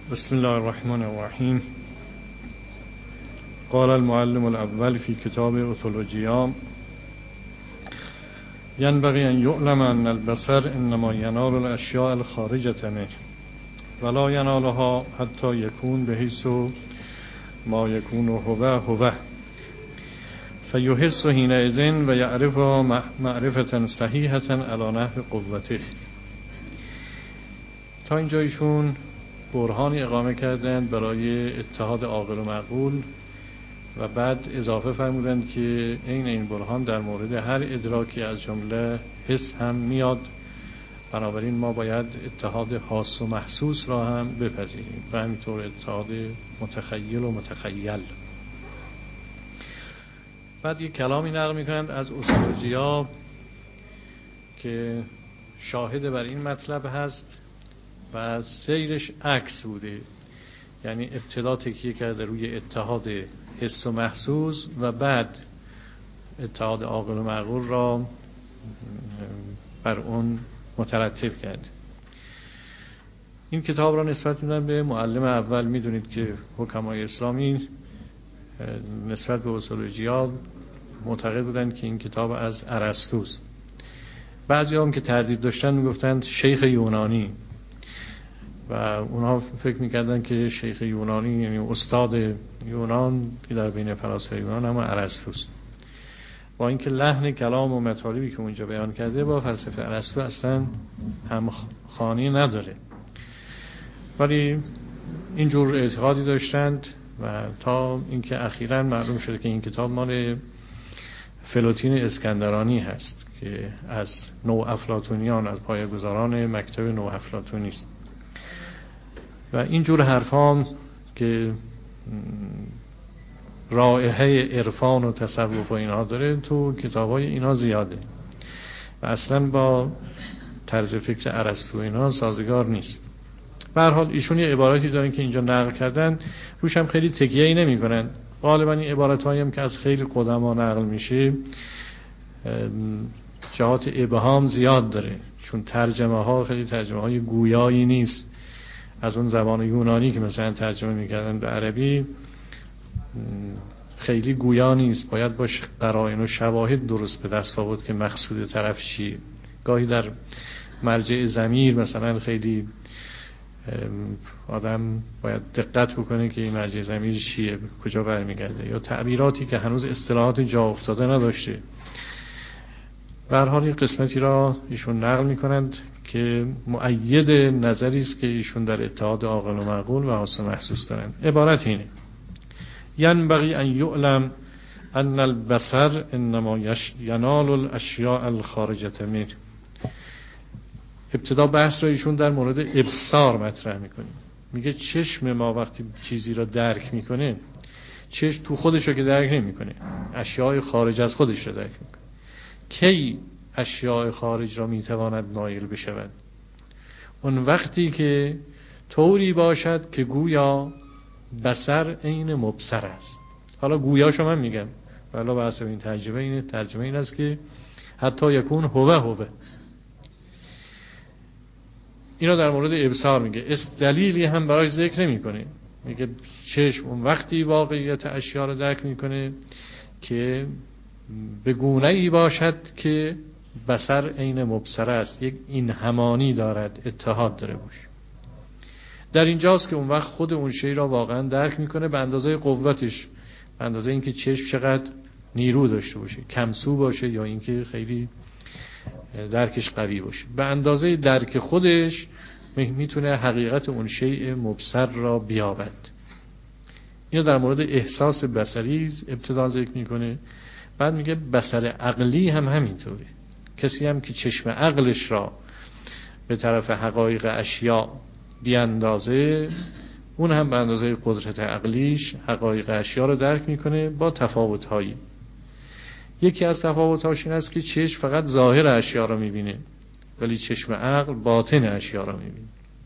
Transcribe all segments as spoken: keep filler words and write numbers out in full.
بسم الله الرحمن الرحیم. قال المعلم الاول في كتاب أثولوژیا: ينبغي أن يعلم أن البصر إنما ينال الأشياء الخارجة منه ولا ينالها حتى يكون بحيث ما يكون هو هو فيحس حينئذ ويعرفها معرفة صحيحة على نحو قوته. تا اینجا ایشون برهانی اقامه کردند برای اتحاد عاقل و معقول و بعد اضافه فرمودند که این این برهان در مورد هر ادراکی از جمله حس هم میاد، بنابراین ما باید اتحاد خاص و محسوس را هم بپذیریم و همینطور اتحاد متخیل و متخیل. بعد یک کلامی نقل میکنند از أثولوژیا که شاهد بر این مطلب هست و سیرش عکس بوده، یعنی ابتدا تکیه کرده روی اتحاد حس و محسوس و بعد اتحاد عاقل و معقول را بر اون مترتب کرد. این کتاب را نسبت میدن به معلم اول. میدونید که حکمای اسلامی نسبت به أثولوژیا معتقد بودند که این کتاب از ارسطوست. بعضی هم که تردید داشتن میگفتند شیخ یونانی و اونها فکر میکردن که شیخ یونانی یعنی استاد یونان که در بین فلاسفه یونان هم ارسطوست، با اینکه لحن کلام و مطالبی که اونجا بیان کرده با فلسفه ارسطو اصلا هم خوانی نداره، ولی اینجور اعتقادی داشتند و تا اینکه اخیراً معلوم شده که این کتاب مال فلوتین اسکندرانی هست که از نو افلاطونیان، از پایه‌گذاران مکتب نو افلاطونی است. و اینجور حرفام که رائحه عرفان و تصوف و اینها داره تو کتابای اینا زیاده و اصلا با طرز فکر ارسطو اینا سازگار نیست. به هر حال ایشون یه عباراتی دارن که اینجا نقل کردن، روش هم خیلی تکیه‌ای نمی‌کنن. غالبا این عبارات‌هایی هم که از خیلی قدما نقل میشه جهات ابهام زیاد داره، چون ترجمه ها خیلی ترجمه های گویایی نیست از اون زبان یونانی که مثلا ترجمه میکردن به عربی، خیلی گویا نیست، باید باش قرائن و شواهد درست به دست آورد که مقصود طرف چیه. گاهی در مرجع ضمیر مثلا خیلی آدم باید دقت بکنه که این مرجع ضمیر چیه، به کجا برمیگرده، یا تعبیراتی که هنوز اصطلاحات جا افتاده نداشته. به هر حال این قسمتی را ایشون نقل میکنند که مؤید نظری است که ایشون در اتحاد عاقل و معقول و حاس و محسوس دارند. عبارت اینه: ينبغي ان يعلم ان البصر انما ینال الاشیاء الخارجة منه. ابتدا بحث را ایشون در مورد ابصار مطرح میکنه. میگه چشم ما وقتی چیزی را درک میکنه، چشم تو خودش رو که درک نمیکنه، اشیاء خارج از خودش رو درک میکنه. کی اشیاء خارج را میتواند نایل بشود؟ اون وقتی که طوری باشد که گویا بصر عین مبصر است. حالا گویاشو من میگم، حالا بحث این ترجمه اینه، ترجمه این است که حتی یکون هو هو. اینا در مورد ابصار میگه. اس دلیلی هم براش ذکر نمیکنه. میگه چشم اون وقتی واقعیت اشیاء رو درک میکنه که به گونه‌ای باشد که بصر عین مبصر است، یک این همانی دارد، اتحاد داره باش. در اینجاست که اون وقت خود اون شی را واقعا درک میکنه به اندازه قوتش، به اندازه اینکه چشم چقدر نیرو داشته باشه، کمسو باشه یا اینکه خیلی درکش قوی باشه، به اندازه درک خودش میتونه حقیقت اون شیء مبصر را بیابد. اینو در مورد احساس بصری ابتدا ذکر میکنه. بعد میگه بصر عقلی هم همینطوره. کسی هم که چشم عقلش را به طرف حقایق اشیاء بیاندازه، اون هم به اندازه قدرت عقلیش حقایق اشیاء رو درک میکنه با تفاوت‌هایی. یکی از تفاوت‌هاش این است که چشم فقط ظاهر اشیاء رو میبینه، ولی چشم عقل باطن اشیاء رو میبینه.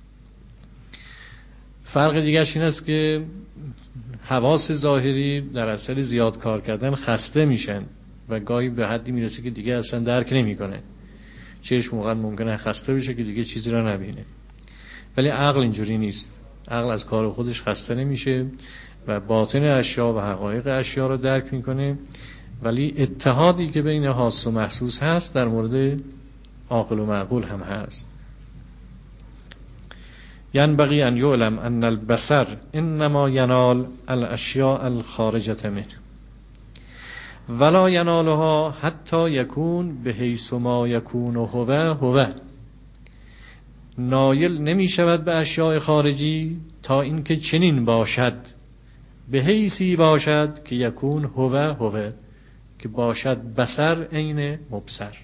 فرق دیگرش این است که حواس ظاهری در اثر زیاد کار کردن خسته میشن و گاهی به حدی میرسه که دیگه اصلا درک نمیکنه. چشم موقع ممکنه خسته بشه که دیگه چیزی رو نبینه، ولی عقل اینجوری نیست. عقل از کار خودش خسته نمیشه و باطن اشیا و حقایق اشیا رو درک میکنه، ولی اتحادی که بین حاس و محسوس هست در مورد عاقل و معقول هم هست. ینبغی ان یعلم ان البصر انما ینال الاشیاء الخارجة منه ولا ینالها حتی یکون به حیث ما یکون هو هو. نایل نمی شود به اشیاء خارجی تا اینکه چنین باشد، به حیثی باشد که یکون هو هو، که باشد بصر عین مبصر.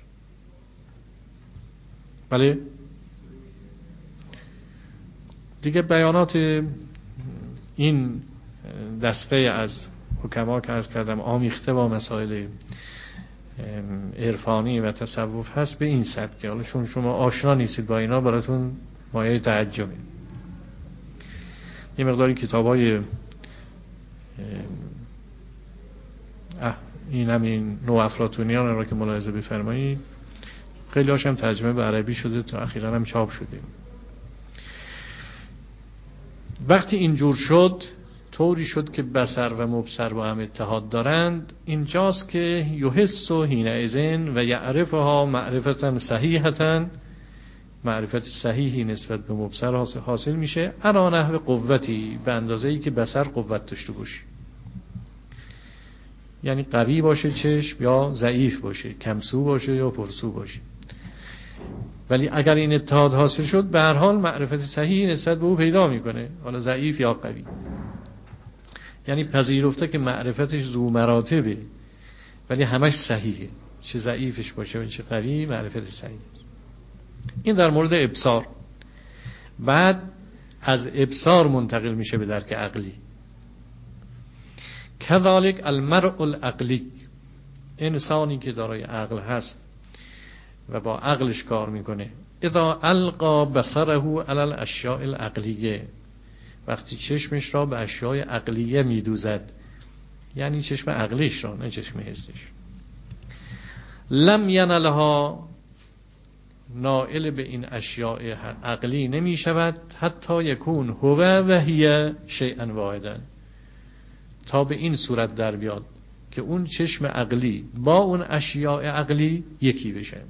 بله دیگه بیانات این دسته از حکما که عرض کردم آمیخته با مسائل عرفانی و تصوف هست به این سبکه. حالا چون شما آشنا نیستید با اینا براتون مایه تعجبه. یه مقداری کتابای این همین نو افلاطونیان را که ملاحظه بفرمایید خیلی هاشم ترجمه به عربی شده، تا اخیراً هم چاپ شده. وقتی اینجور شد، طوری شد که بصر و مبصر با هم اتحاد دارند، اینجاست که یحس و حینئذ و یعرفها معرفتا صحیحتا، معرفت صحیحی نسبت به مبصر حاصل میشه، علی نحو قوتی، به اندازه‌ای که بصر قوت داشته باشه، یعنی قوی باشه چشم یا ضعیف باشه، کمسو باشه یا پرسو باشه. ولی اگر این اتحاد حاصل شد به هر حال معرفت صحیحی نسبت به او پیدا میکنه، حالا ضعیف یا قوی. یعنی پذیرفته که معرفتش ذو مراتبه ولی همش صحیحه، چه ضعیفش باشه و چه قوی معرفت صحیح. این در مورد ابصار. بعد از ابصار منتقل میشه به درک عقلی. کذالک المرء العقلی، انسانی که دارای عقل هست و با عقلش کار میکنه، اذا القا بصره علی الاشیاء العقلیه، وقتی چشمش را به اشیاء عقلیه میدوزد، یعنی چشم عقلیش را نه چشم حسش، لم ینلها، نائل به این اشیاء عقلی نمی شود، حتی یکون هو و هی شیئا واحدا، تا به این صورت در بیاد که اون چشم عقلی با اون اشیاء عقلی یکی بشه.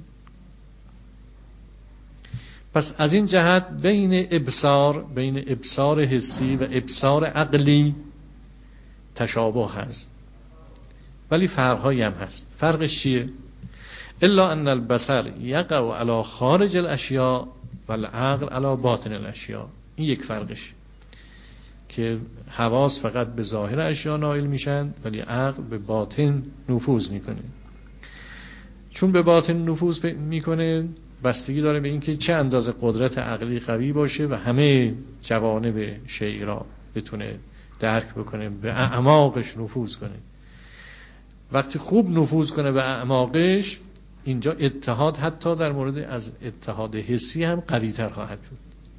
پس از این جهت بین ابصار، بین ابصار حسی و ابصار عقلی تشابه هست، ولی فرق‌هایی هم هست. فرقش چیه؟ الا ان البصر یقع علی خارج الاشیاء و العقل علی باطن الاشیاء. این یک فرقش، که حواس فقط به ظاهر اشیاء نائل میشن ولی عقل به باطن نفوذ میکنه. چون به باطن نفوذ میکنه بستگی داره به اینکه چه اندازه قدرت عقلی قوی باشه و همه جوانب شیء را بتونه درک بکنه، به اعماقش نفوذ کنه. وقتی خوب نفوذ کنه به اعماقش، اینجا اتحاد حتی در مورد از اتحاد حسی هم قوی تر خواهد بود.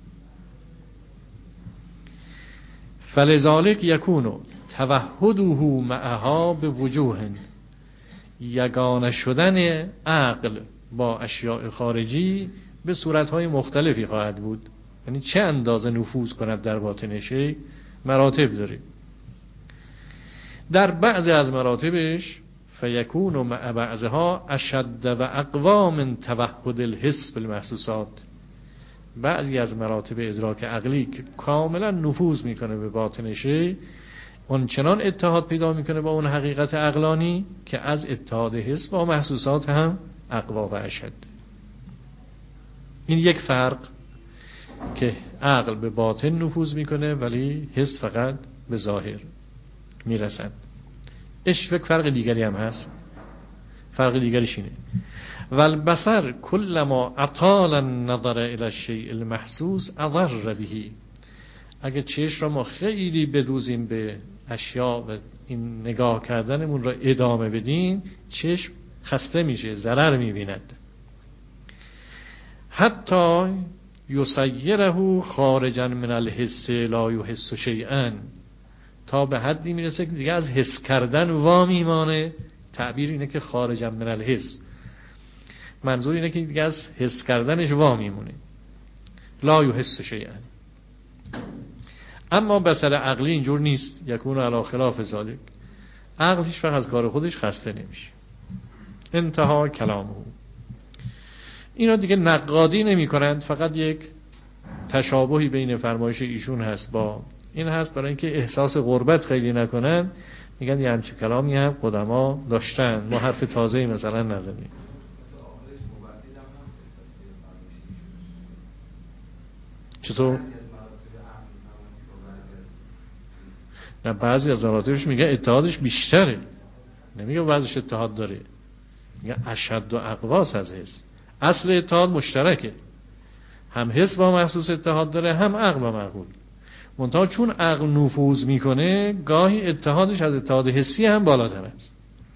فلذالک یکونو توحده معها به وجوه، یگانه شدن عقل با اشیاء خارجی به صورتهای مختلفی خواهد بود. یعنی چه اندازه نفوذ کند در باطن شیء مراتب داره. در بعضی از مراتبش فیکون مع بعضها اشد و اقوا من توحد الحس بالمحسوسات، بعضی از مراتب ادراک عقلی که کاملا نفوذ میکنه به باطن شیء، اون چنان اتحاد پیدا میکنه با اون حقیقت عقلانی که از اتحاد حس با محسوسات هم اقوا و اشد. این یک فرق که عقل به باطن نفوذ میکنه ولی حس فقط به ظاهر میرسند. اش یک فرق دیگری هم هست. فرق دیگریش اینه: والبصر کلما اطال النظر الى الشیء المحسوس اضر به. اگه چشم را ما خیلی بدوزیم به اشیا و این نگاه کردنمون را ادامه بدیم، چشم خسته میشه، ضرر میبیند. حتی یسیره خارجا من الحس لا یحس شیئا، تا به حدی میرسه که دیگه از حس کردن وا میمانه. تعبیر اینه که خارجا من الحس، منظور اینه که دیگه از حس کردنش وا میمونه. لا یحس شیئا. اما بصر عقلی اینجور نیست، یکون علی خلاف ذالک. عقل هیچ وقت از کار خودش خسته نمیشه. انتها کلامه. اینا دیگه نقادی نمی کنند، فقط یک تشابهی بین فرمایش ایشون هست با این هست، برای اینکه احساس غربت خیلی نکنن میگن یه همچه کلامی هم قدما داشتن، ما حرف تازه‌ای مثلا نزنیم. چطور؟ نه، بعضی از مراتبش میگه اتحادش بیشتره، نمیگه بعضیش اتحاد داره، میگه اشد و اقواس از حس. اصل اتحاد مشترکه، هم حس با محسوس اتحاد داره، هم عقل با معقول. منتها چون عقل نفوذ میکنه گاهی اتحادش از اتحاد حسی هم بالاتر است.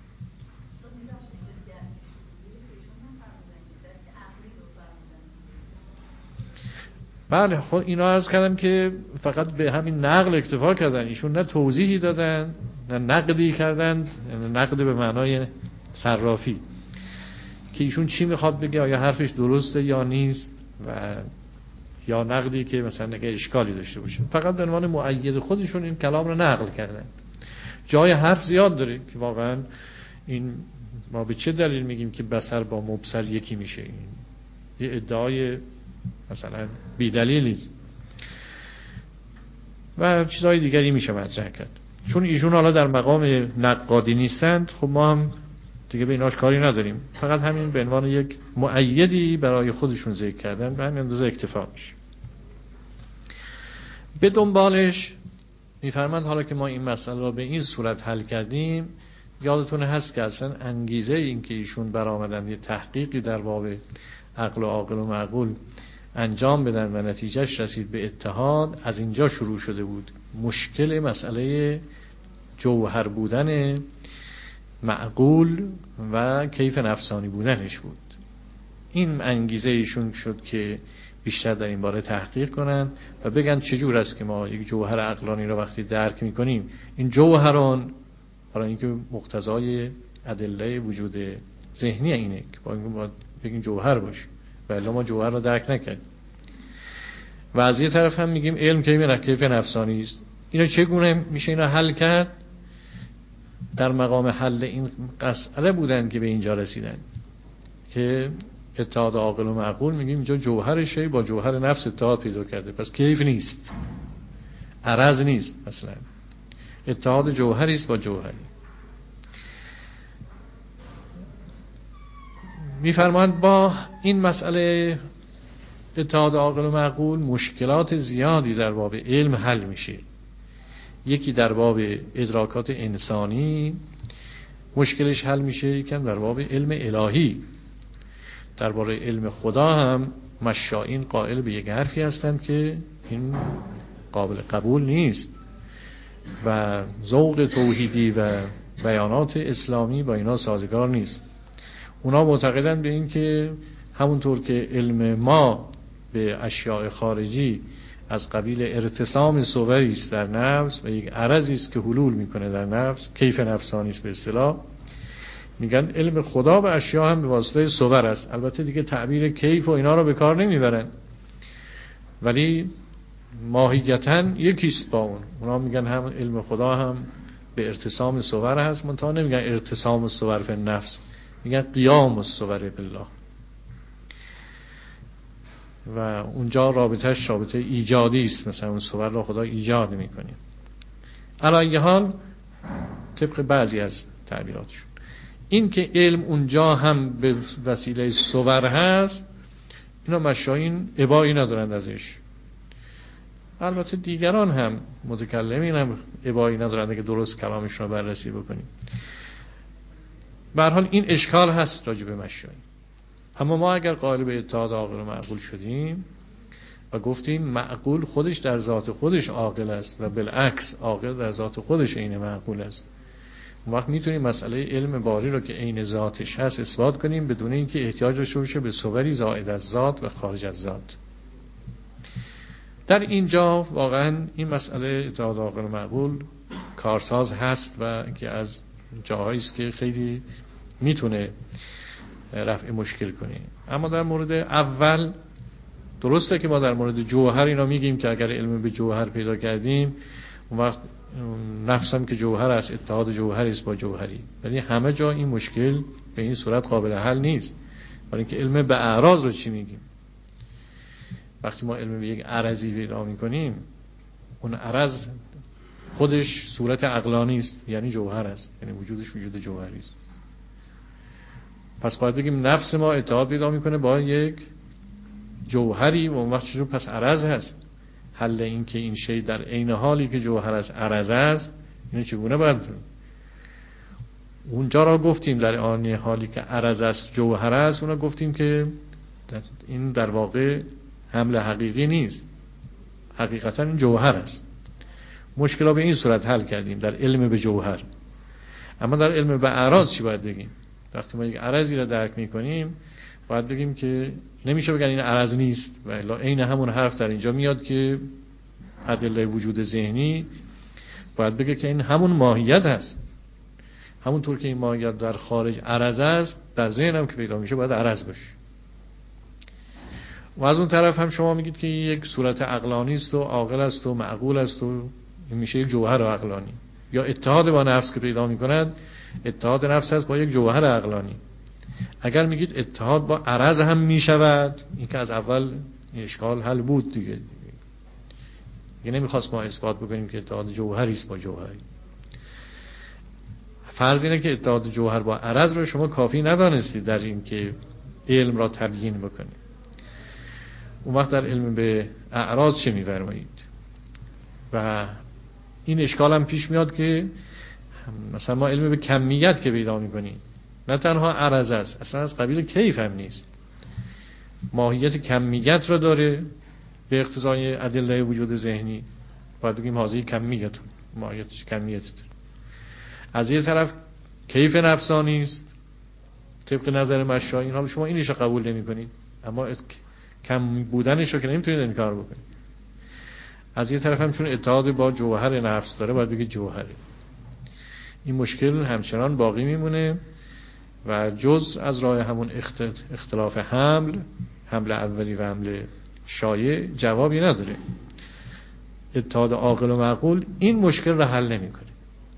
بله، خب اینا عرض کردم که فقط به همین نقل اکتفا کردن، ایشون نه توضیحی دادن نه نقدی کردن، نقد به معنای صرافی که ایشون چی میخواد بگه، آیا حرفش درسته یا نیست، و یا نقدی که مثلا نگه اشکالی داشته باشه. فقط به عنوان مؤید خودشون این کلام رو نقل کردن. جای حرف زیاد داره که واقعا این ما به چه دلیل میگیم که بصر با مبصر یکی میشه، این یه ادعای مثلا بی دلیلیست و چیزهای دیگری میشه مطرح کرد. چون ایشون حالا در مقام نقادی نیستند، خب ما هم دیگه به ایناش کاری نداریم، فقط همین به عنوان یک مؤیدی برای خودشون ذکر کردن، به همین اندازه اکتفا میشه. به دنبالش میفرمند حالا که ما این مسئله را به این صورت حل کردیم، یادتون هست که اصلا انگیزه این که ایشون برآمدن یه تحقیقی در باب عقل و عاقل و معقول انجام بدن و نتیجهش رسید به اتحاد، از اینجا شروع شده بود. مشکل مسئله جوهر بودن معقول و کیف نفسانی بودنش بود. این انگیزه ایشون شد که بیشتر در این باره تحقیق کنن و بگن چجور است که ما یک جوهر عقلانی رو وقتی درک میکنیم، این جوهران برای اینکه مقتضای ادله وجود ذهنی اینه که باید بگیم جوهر باشه، ولی ما جوهر رو درک نکردیم. و از یه طرف هم میگیم علم کیف نفسانی است. اینا چگونه میشه اینا حل کرد؟ در مقام حل این مسئله بودن که به اینجا رسیدن که اتحاد عاقل و معقول، میگیم اینجا جوهر شی با جوهر نفس اتحاد پیدا کرده، پس کیف نیست، عرض نیست، مثلا اتحاد جوهری است با جوهری. میفرمایند با این مسئله اتحاد عاقل و معقول مشکلات زیادی در باب علم حل میشه. یکی در باب ادراکات انسانی مشکلش حل میشه، یکم در باب علم الهی. درباره علم خدا هم مشائین قائل به یک حرفی هستند که این قابل قبول نیست و ذوق توحیدی و بیانات اسلامی با اینا سازگار نیست. اونا معتقدند به این که همونطور که علم ما به اشیاء خارجی از قبیل ارتسام صوری است در نفس و یک عرضی است که حلول میکنه در نفس، کیف نفسانی است به اصطلاح، میگن علم خدا به اشیاء هم به واسطه صور است. البته دیگه تعبیر کیف و اینا رو به کار نمیبرن، ولی ماهیتاً یکیست با اون. اونا میگن هم علم خدا هم به ارتسام صور هست، منتها نمیگن ارتسام صور فی النفس، میگن قیام الصور بالله، و اونجا رابطهش رابطه ایجادی است، مثلا اون صور را خدا ایجاد میکنه. علی حال طبق بعضی از تعبیراتشون این که علم اونجا هم به وسیله صور هست، اینا مشایین ابایی ندارند ازش. البته دیگران هم متکلمین هم ابایی ندارند که درست کلامشون رو بررسی بکنیم. به هر حال این اشکال هست راجع به مشایین. اما ما اگر قائل به اتحاد عاقل و معقول شدیم و گفتیم معقول خودش در ذات خودش عاقل است و بالعکس عاقل در ذات خودش عین معقول است، اون وقت میتونیم مسئله علم باری رو که عین ذاتش هست اثبات کنیم بدون اینکه احتیاج داشته باشه به صوری زائد از ذات و خارج از ذات. در اینجا واقعا این مسئله اتحاد عاقل و معقول کارساز هست و که از جاهایی است که خیلی میتونه رفع مشکل کنه. اما در مورد اول درسته که ما در مورد جوهر اینا میگیم که اگر علم به جوهر پیدا کردیم اون وقت نفس هم که جوهر است، اتحاد جوهری است با جوهری، ولی همه جا این مشکل به این صورت قابل حل نیست. برای اینکه علم به اعراض رو چی میگیم؟ وقتی ما علم به یک عرضی پیدا میکنیم، اون عرض خودش صورت عقلانی است، یعنی جوهر است، یعنی وجودش وجود جوهری است. پس باید بگیم نفس ما اتحاد پیدا میکنه با یک جوهری و اون وقت چجور پس عرض هست. حل این که این شی در عین حالی که جوهر است عرض است، اینو چگونه باید؟ اونجا را گفتیم در آن حالی که عرض است جوهر است، اونا گفتیم که این در واقع حمل حقیقی نیست، حقیقتا این جوهر است. مشکل ها به این صورت حل کردیم در علم به جوهر. اما در علم به اعراض چی باید بگیم؟ وقتی ما یک عرضی را درک میکنیم باید بگیم که نمیشه بگن این عرض نیست، و الا عین همون حرف در اینجا میاد که ادله وجود ذهنی باید بگه که این همون ماهیت هست. همونطور که این ماهیت در خارج عرض است، در ذهن هم که پیدا میشه باید عرض باشه. و از اون طرف هم شما میگید که یک صورت عقلانی است و عاقل است و معقول است و این میشه یک جوهر عقلانی. یا اتحاد با نفس که پیدا میکند، اتحاد نفس هست با یک جوهر عقلانی. اگر میگید اتحاد با عرض هم میشود، این که از اول اشکال حل بود دیگه. یعنی نمیخواست ما اثبات بکنیم که اتحاد جوهری است با جوهری. فرض اینه که اتحاد جوهر با عرض رو شما کافی ندانستید در این که علم را تبیین بکنید. اون وقت در علم به اعراض چه می‌فرمایید؟ و این اشکال هم پیش میاد که مثلا ما علم به کمیت که پیدا می‌کنیم، نه تنها عرض است، اصلا از قبیل کیف هم نیست، ماهیت کمیت را داره به اقتضای ادله وجود ذهنی. باید بگیم حاضر کمیت، ماهیتش کمیت داره. از یه طرف کیف نفسانی است طبق نظر مشایی. حالا شما اینش رو قبول نمی‌کنید، اما کم بودنش رو که نمیتونید انکار بکنید. از یه طرف هم چون اتحاد با جوهر نفس داره باید بگید جوهره. این مشکل همچنان باقی میمونه و جز از راه همون اختلاف حمل، حمل اولی و حمل شایع، جوابی نداره. اتحاد عاقل و معقول این مشکل رو حل نمیکنه.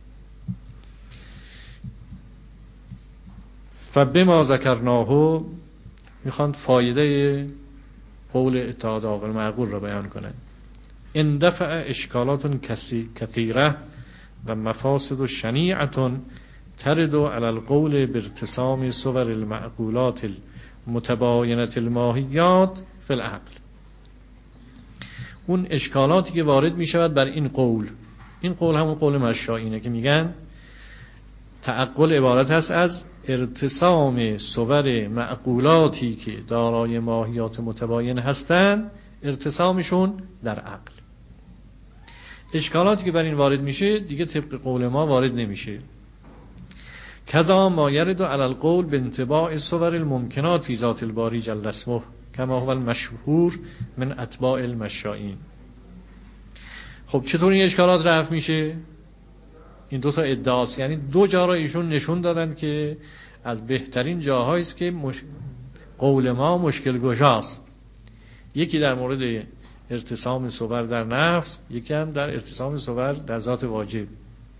فبما ذکرناه میخوان فایده قول اتحاد عاقل و معقول را بیان کنند. اندفع اشکالات کثیره و مفاسد شنیعه ترد علی القول بارتسام صور المعقولات المتباینه الماهیات فی العقل. اون اشکالاتی که وارد می شود بر این قول، این قول همون قول مشایینه که میگن تعقل عبارت هست از ارتسام صور معقولاتی که دارای ماهیات متباین هستند، ارتسامشون در عقل. اشکالاتی که بر این وارد میشه دیگه طبق قول ما وارد نمیشه. کذا ما یرد علی القول بانطباع صور الممکنات فی ذات الباری جل اسمه کما هو المشهور من اتباع المشائین. خب چطور این اشکالات رفع میشه؟ این دو تا ادعاست، یعنی دو جا را ایشون نشون دادن که از بهترین جاهایی است که مش... قول ما مشکل گشاست. یکی در مورد ارتسام صور در نفس، یکی هم در ارتسام صور در ذات واجب.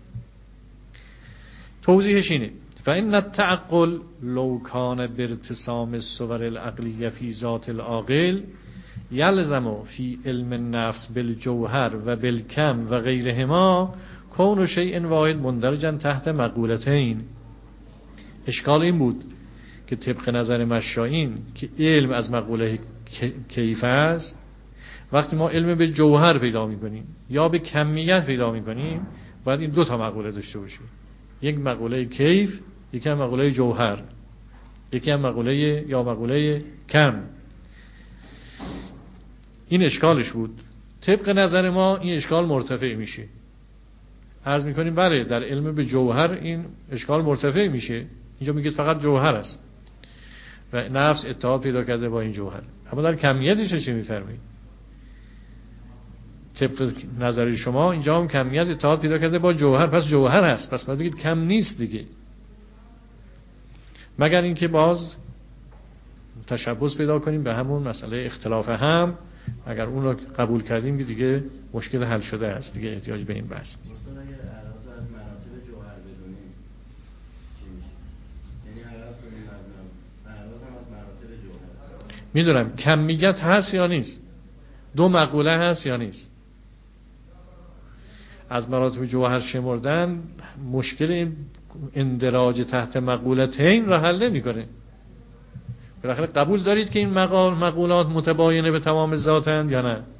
توضیحش اینه: فإن التعقل لو كان بارتسام الصور العقلیه فی ذات العاقل یلزم فی علم النفس بالجوهر و بالکم و غیرهما کون شیء واحد مندرجا تحت مقولتین. اشکال این بود که طبق نظر مشایین که علم از مقوله کیف است، وقتی ما علم به جوهر پیدا می‌کنیم یا به کمیت پیدا می‌کنیم باید این دو تا مقوله داشته باشیم، یک مقوله کیف، یکی هم مقوله جوهر، یکی هم مقوله یا مقوله کم. این اشکالش بود. طبق نظر ما این اشکال مرتفع میشه. عرض میکنیم بله در علم به جوهر این اشکال مرتفع میشه. اینجا میگید فقط جوهر است و نفس اتحاد پیدا کرده با این جوهر، اما در کمیتش چی میفرمایید؟ طبق نظر شما اینجا هم کمیت اتحاد پیدا کرده با جوهر، پس جوهر هست، پس باید بگید کم نیست دیگه. مگر اینکه باز تشبث پیدا کنیم به همون مسئله اختلاف هم. اگر اون رو قبول کردیم که دیگه مشکل حل شده است، دیگه احتیاج به این بحث نیست. میدونم کمیت هست یا نیست، دو مقوله هست یا نیست. از مراتب جوهر شمردن مشکل این اندراج تحت مقولتین را حل نمی‌کنه. بالاخره قبول دارید که این مقال مقولات متباینه به تمام ذاتند یا نه؟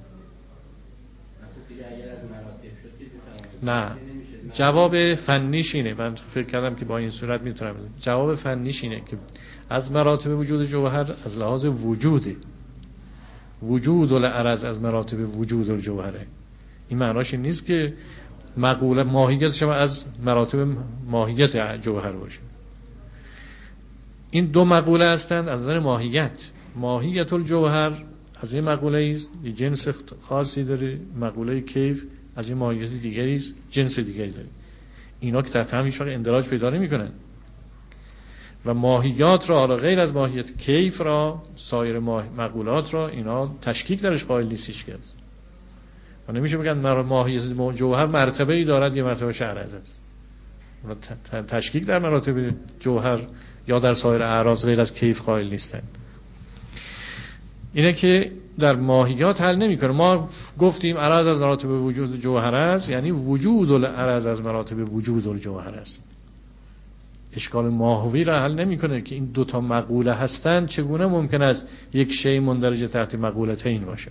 نه. جواب فنیش اینه، من فکر کردم که با این صورت میتونم بدم. جواب فنیش اینه که از مراتب وجود جوهر از لحاظ وجوده، وجود العرض از مراتب وجود الجوهره. این معناش این نیست که مقوله ماهیتش از مراتب ماهیت جوهر باشه. این دو مقوله هستند از نظر ماهیت. ماهیت الجوهر از این مقوله است، یه جنس خاصی داره. مقوله کیف از این ماهیت دیگری است، جنس دیگری داره. اینا که تحت هم هیچ وقت اندراج پیدا نمی‌کنن. و ماهیات را، حالا غیر از ماهیت کیف را، سایر مقولات را اینا تشکیک درش قائل نیست هیچ کس. و نمیشه بگن ماهیت جوهر مرتبه ای دارد یا مرتبه عرض است. تشکیک در مراتب جوهر یا در سایر اعراض غیر از کیف قائل نیستند. اینه که در ماهیات حل نمی‌کنه. ما گفتیم عرض از مراتب وجود جوهر است، یعنی وجود العرض از مراتب وجود الجوهر است. اشکال ماهوی را حل نمی‌کنه که این دو تا مقوله هستند، چگونه ممکن است یک شی مندرج تحت مقولتین باشد.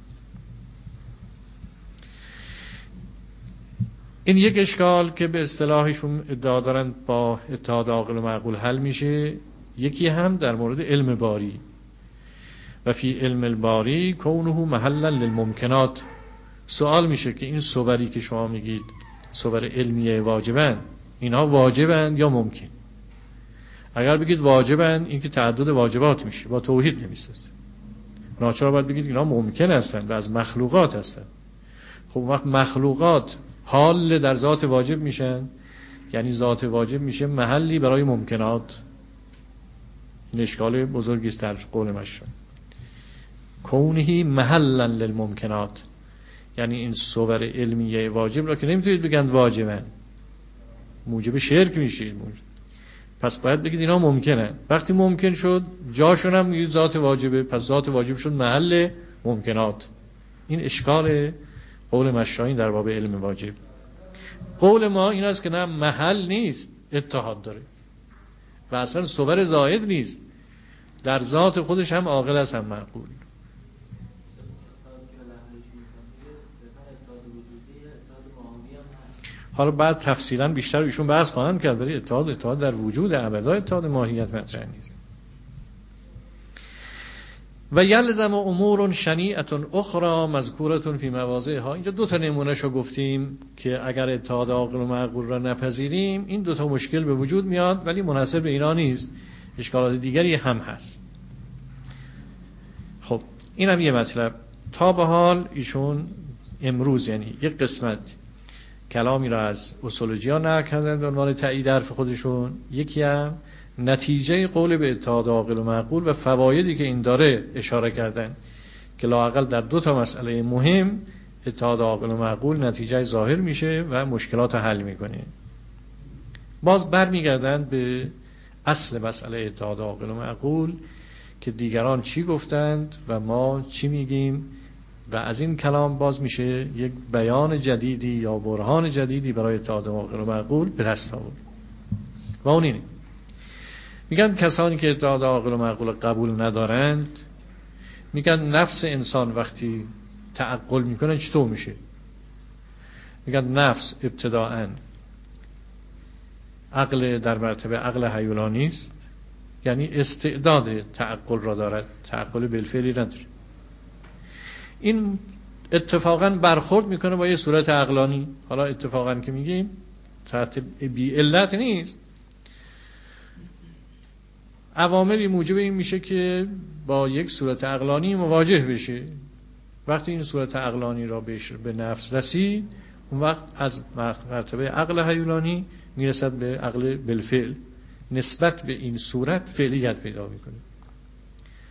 این یک اشکال که به اصطلاحشون ادعا دارن با اتحاد عاقل و معقول حل میشه. یکی هم در مورد علم باری و فی علم الباری کونه محلا للممکنات. سوال میشه که این صوری که شما میگید صور علمیه واجبن، اینها واجبن یا ممکن؟ اگر بگید واجبن، این که تعدد واجبات میشه، با توحید نمیسازه. ناچار باید بگید اینها ممکن هستند و از مخلوقات هستند. خب وقت مخلوقات حال در ذات واجب میشن، یعنی ذات واجب میشه محلی برای ممکنات. این اشکال بزرگی است در قول مشروع. کونه محلا للممکنات، یعنی این صور علمیه واجب را که نمیتونید بگند واجبن، موجب شرک میشید. پس باید بگید اینا ممکنه. وقتی ممکن شد جاشون هم میگید ذات واجبه، پس ذات واجب شد محل ممکنات. این اشکال قول مشایخ در باب علم واجب. قول ما این است که نه، محل نیست، اتحاد داره و اصلا صور زائد نیست، در ذات خودش هم عاقل است هم معقول. حالا بعد تفصیلا بیشتر ایشون بحث خواهند کرد، ولی اتحاد اتحاد در وجود ابدا، اتحاد ماهیت مطرح نیست. و یلزم امور شنیعه اخرى مذکوره فی مواضعها. اینجا دو تا نمونهشو گفتیم که اگر اتحاد عاقل و معقول را نپذیریم این دو تا مشکل به وجود میاد، ولی منحصر به اینا نیست، اشکالات دیگری هم هست. خب اینم یه مطلب. تا به حال ایشون امروز یعنی یک قسمت کلامی را از اصولوجیا نقل کردن به عنوان تایید حرف خودشون، یکی هم نتیجه قول به اتحاد عاقل و معقول و فوایدی که این داره اشاره کردن که لااقل در دو تا مسئله مهم اتحاد عاقل و معقول نتیجه ظاهر میشه و مشکلات حل میکنه. باز برمیگردن به اصل مسئله اتحاد عاقل و معقول که دیگران چی گفتند و ما چی میگیم، و از این کلام باز میشه یک بیان جدیدی یا برهان جدیدی برای اتحاد عاقل و معقول به دست آورد. و اون اینه، میگن کسانی که اتحاد عاقل و معقول قبول ندارند، میگن نفس انسان وقتی تعقل میکنه چطور میشه؟ میگن نفس ابتداءً عقل در مرتبه عقل هیولانی است، یعنی استعداد تعقل را دارد، تعقل بالفعلی نداره. این اتفاقاً برخورد میکنه با یه صورت عقلانی. حالا اتفاقاً که میگیم تحت بی علت نیست، عواملی موجب این میشه که با یک صورت عقلانی مواجه بشه. وقتی این صورت عقلانی را به نفس رسید، اون وقت از مرتبه عقل هیولانی میرسد به عقل بالفعل، نسبت به این صورت فعلیت پیدا میکنه.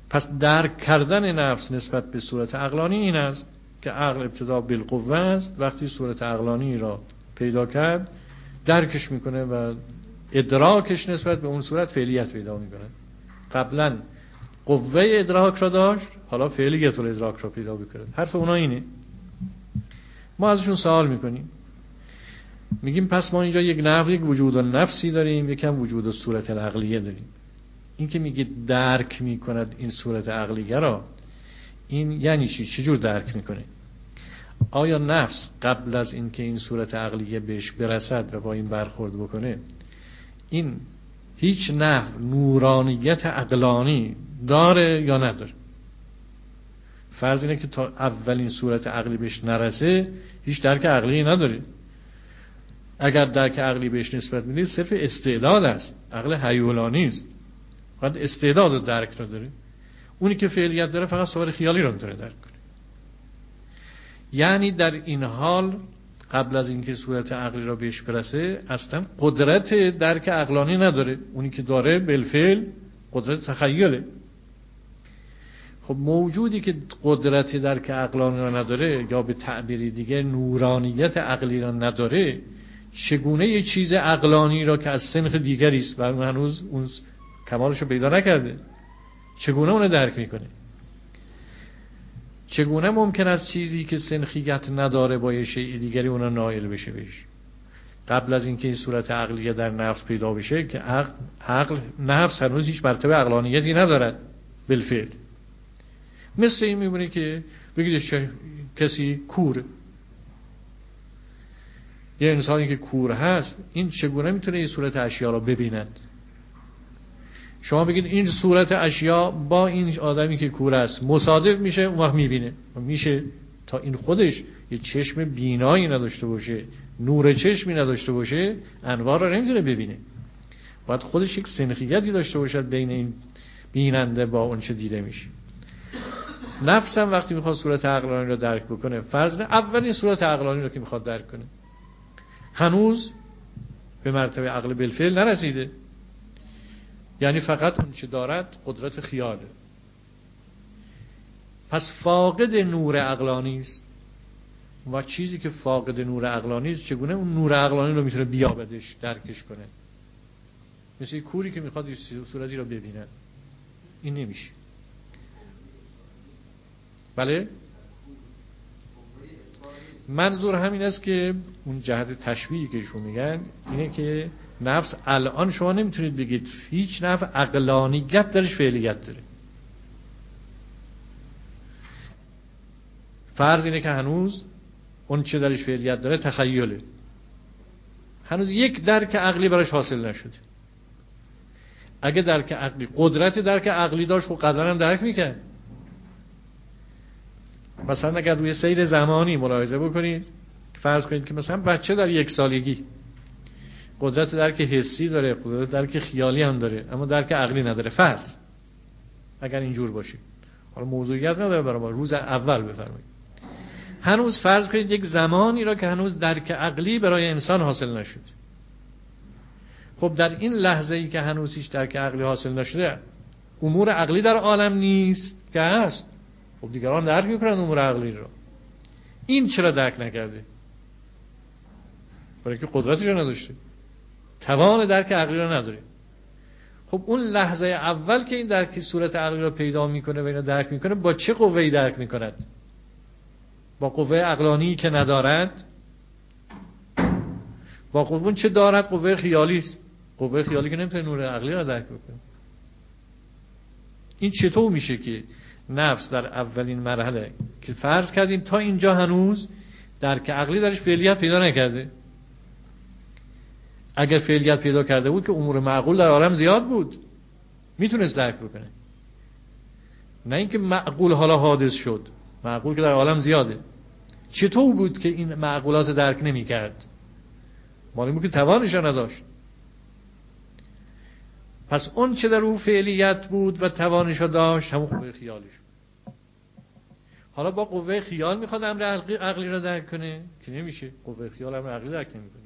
پس درک کردن نفس نسبت به صورت عقلانی این است که عقل ابتدا بالقوه است، وقتی صورت عقلانی را پیدا کرد درکش میکنه و ادراکش نسبت به اون صورت فعلیت پیدا میکنه. قبلا قوه ادراک را داشت، حالا فعلیت الادراک را پیدا میکنه. حرف اونا اینه. ما ازشون سوال میکنیم، میگیم پس ما اینجا یک نحو یک وجود و نفسی داریم، یکم وجود و صورت عقلیه داریم. این که میگه درک میکند این صورت عقلیه را، این یعنی چی؟ چجور درک میکنه؟ آیا نفس قبل از اینکه این صورت عقلیه بهش برسد و با این برخورد بکنه، این هیچ نحو نورانیت عقلانی داره یا نداره؟ فرض اینه که تا اولین صورت عقلی بهش نرسه هیچ درک عقلی نداره. اگر درک عقلی بهش نسبت میدید صرف استعداد است، عقل هیولانی است، فقط استعداد و درک را داره. اونی که فعلیت داره فقط صور خیالی را میتونه درک کنه. یعنی در این حال قبل از اینکه صورت عقلی را بهش برسه اصلا قدرت درک عقلانی نداره. اونی که داره بالفعل قدرت تخیله. خب موجودی که قدرت درک عقلانی را نداره، یا به تعبیری دیگه نورانیت عقلی را نداره، چگونه یه چیز عقلانی را که از سنخ دیگری است و هنوز اون کمالش رو پیدا نکرده، چگونه اون درک میکنه؟ چگونه ممکن است چیزی که سنخیت نداره با یه شیء دیگری اون نائل بشه بهش قبل از اینکه این صورت عقلیه در نفس پیدا بشه؟ که عقل, عقل نفس هنوز هیچ مرتبه عقلانیتی ندارد بالفعل. مثل این میمونه که بگید کسی کور، یه انسانی که کور هست، این چگونه میتونه این صورت اشیا را ببیند؟ شما بگید این صورت اشیا با این آدمی که کور است مصادف میشه، اون وقت میبینه. میشه تا این خودش یه چشم بینایی نداشته باشه، نور چشمی نداشته باشه، انوار را نمیتونه ببینه. باید خودش یک سنخیتی داشته باشد بین این بیننده با اون چه دیده میشه. نفس هم وقتی میخواد صورت عقلانی را درک بکنه، فرض نه اولین صورت عقلانی را که میخواد درک کنه هنوز به مرتبه عقل بالفعل نرسیده، یعنی فقط اون چه دارد قدرت خیاله. پس فاقد نور عقلانی است. و چیزی که فاقد نور عقلانی است چگونه اون نور عقلانی رو میتونه بیابدش، درکش کنه؟ مثل کوری که میخواد صورتی رو ببینه، این نمیشه. بله؟ منظور همین است که اون جهت تشبیهی که ایشون میگن اینه که نفس الان شما نمیتونید بگید هیچ نفع عقلانیت درش فعلیت داره. فرض اینه که هنوز اون چه درش فعلیت داره تخیله، هنوز یک درک عقلی براش حاصل نشده. اگه درک عقلی قدرت درک عقلی داشت خب قبلا هم درک میکرد. مثلا اگر روی سیر زمانی ملاحظه بکنید، فرض کنید که مثلا بچه در یک سالگی قدرت درک حسی داره، قدرت درک خیالی هم داره، اما درک عقلی نداره. فرض اگر اینجور باشه، حالا موضوعیت نداره برای ما، روز اول بفرمایید. هنوز فرض کنید یک زمانی را که هنوز درک عقلی برای انسان حاصل نشد. خب در این لحظه ای که هنوز هیچ درک عقلی حاصل نشده، امور عقلی در عالم نیست که هست. خب دیگران درک میکنن امور عقلی رو، این چرا درک نکرده؟ برای که قدرتش رو نداشته، توان درک عقلی رو نداره. خب اون لحظه اول که این درک صورت عقلی رو پیدا میکنه و اینو درک میکنه، با چه قوه‌ای درک میکند؟ با قوه عقلانی که ندارد؟ با قوه چه دارد؟ قوه خیالی است. قوه خیالی که نمیتونه نور عقلی رو درک بکنه. این چطور میشه که نفس در اولین مرحله که فرض کردیم تا اینجا هنوز درک عقلی درش فعلیت پیدا نکرده؟ اگر فعلیت پیدا کرده بود که امور معقول در عالم زیاد بود، میتونست درک بکنه. نه اینکه معقول حالا حادث شد، معقول که در عالم زیاده. چطور بود که این معقولات درک نمی کرد؟ مالی بود که توانش نداشت. پس اون چه در او فعلیت بود و توانش داشت همون قوه خیالش. حالا با قوه خیال میخواد امر عقلی را درک کنه که نمیشه. قوه خیال امر عقلی درک نمیکنه.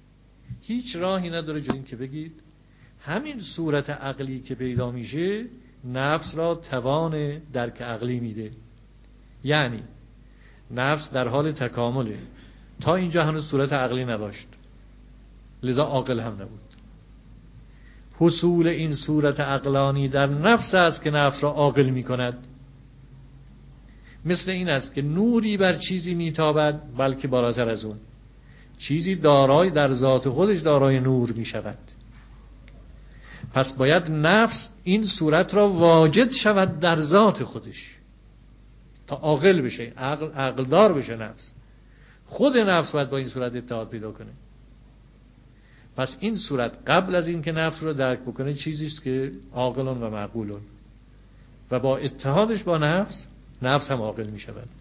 هیچ راهی نداره جز این که بگید همین صورت عقلی که پیدا میشه نفس را توان درک عقلی میده. یعنی نفس در حال تکامله، تا اینجا هنوز صورت عقلی نداشت، لذا عاقل هم نبود. حصول این صورت عقلانی در نفس است که نفس را عاقل می کند. مثل این است که نوری بر چیزی میتابد، بلکه بالاتر از اون چیزی دارای در ذات خودش دارای نور می شود. پس باید نفس این صورت را واجد شود در ذات خودش تا عاقل بشه، عقل عقلدار بشه. نفس خود نفس باید با این صورت اتحاد پیدا کنه. پس این صورت قبل از این که نفس رو درک بکنه چیزی است که عاقلون و معقولون، و با اتحادش با نفس، نفس هم عاقل می شود.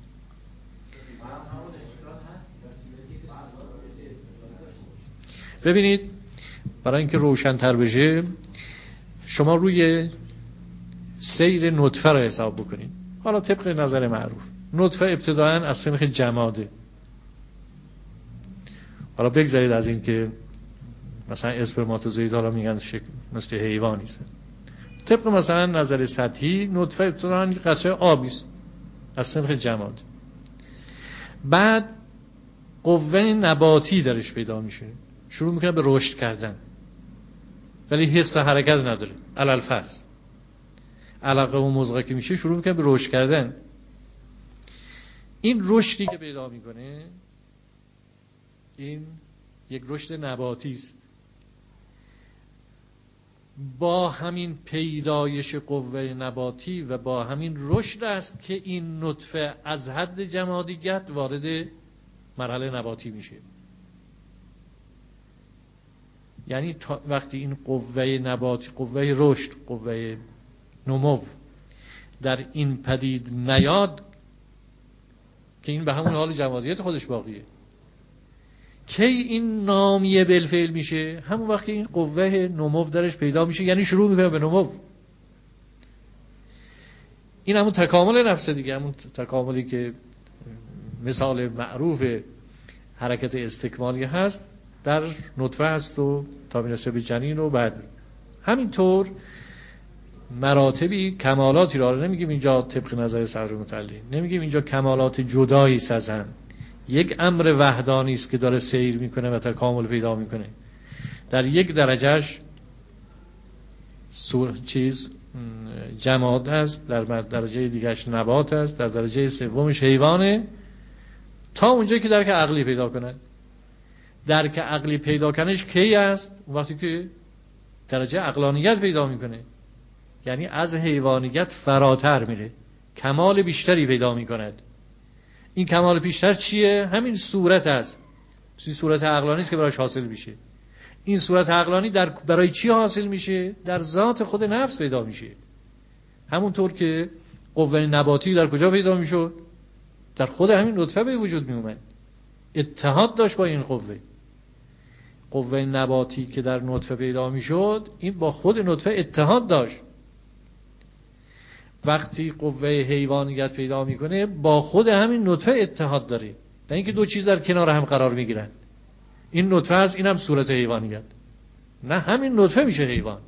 ببینید، برای اینکه روشن‌تر بشه شما روی سیر نطفه رو حساب بکنید. حالا طبق نظر معروف نطفه ابتداً از سنخ جماده. حالا بگذارید از این که مثلا اسپرماتوزوئید حالا میگن شکل مثل حیوانی است. طبق مثلا نظر سطحی نطفه ابتداً قطره آبی است از سنخ جماد. بعد قوه نباتی درش پیدا میشه، شروع میکنه به رشد کردن، ولی حس و حرکت نداره. علل فرض علقه و مضغه که میشه شروع میکنه به رشد کردن. این رشدی که پیدا میکنه این یک رشد نباتی است. با همین پیدایش قوه نباتی و با همین رشد است که این نطفه از حد جمادیت وارد مرحله نباتی میشه. یعنی وقتی این قوه نباتی، قوه رشد، قوه نمو در این پدید نیاد که این به همون حال جمادیت خودش باقیه، کی این نامیه بالفعل میشه؟ همون وقتی این قوه نمو درش پیدا میشه، یعنی شروع میکنه به نمو. این همون تکامل نفس دیگه، همون تکاملی که مثال معروف حرکت استکمالی هست در نطفه هست و تا میرسه به جنین و بعد همینطور مراتبی کمالاتی را نمیگیم اینجا طبق نظر صدر متعلی، نمیگیم اینجا کمالات جدایی سازن. یک امر وحدانی است که داره سیر میکنه و تکامل پیدا میکنه. در یک درجهش سور چیز جماد است، در درجه دیگهش نبات است، در درجه سومش حیوانه، تا اونجایی که درک عقلی پیدا کنه. درک عقلی پیدا کنش کی است؟ وقتی که درجه عقلانیت پیدا میکنه، یعنی از حیوانیت فراتر میره، کمال بیشتری پیدا میکند. این کمال بیشتر چیه؟ همین صورت است. این صورت عقلانی است که برایش حاصل میشه. این صورت عقلانی در برای چی حاصل میشه؟ در ذات خود نفس پیدا میشه. همونطور که قوه نباتی در کجا پیدا میشد؟ در خود همین نطفه به وجود میومد، اتحاد داشت با این قوه. قوه نباتی که در نطفه پیدا میشد این با خود نطفه اتحاد داشت. وقتی قوه حیوانیت پیدا میکنه با خود همین نطفه اتحاد داره، نه اینکه دو چیز در کنار هم قرار میگیرن. این نطفه است، این هم صورت حیوانیت. نه، همین نطفه میشه حیوان.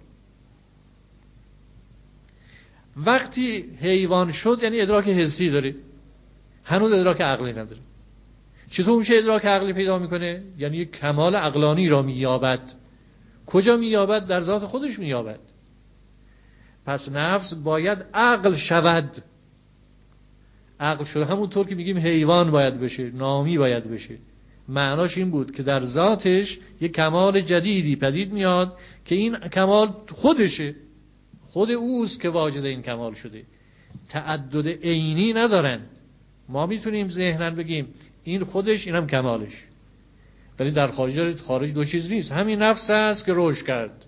وقتی حیوان شد یعنی ادراک حسی داره، هنوز ادراک عقلی نداره. چطور میشه ادراک عقلی پیدا میکنه؟ یعنی یک کمال عقلانی را مییابد. کجا مییابد؟ در ذات خودش مییابد. پس نفس باید عقل شود. عقل شد همونطور که میگیم حیوان باید بشه، نامی باید بشه. معناش این بود که در ذاتش یک کمال جدیدی پدید میاد که این کمال خودشه، خود اوست که واجد این کمال شده. تعدد عینی ندارن. ما میتونیم ذهناً بگیم این خودش، اینم کمالش، ولی در خارج خارج دو چیز نیست. همین نفس است که رشد کرد.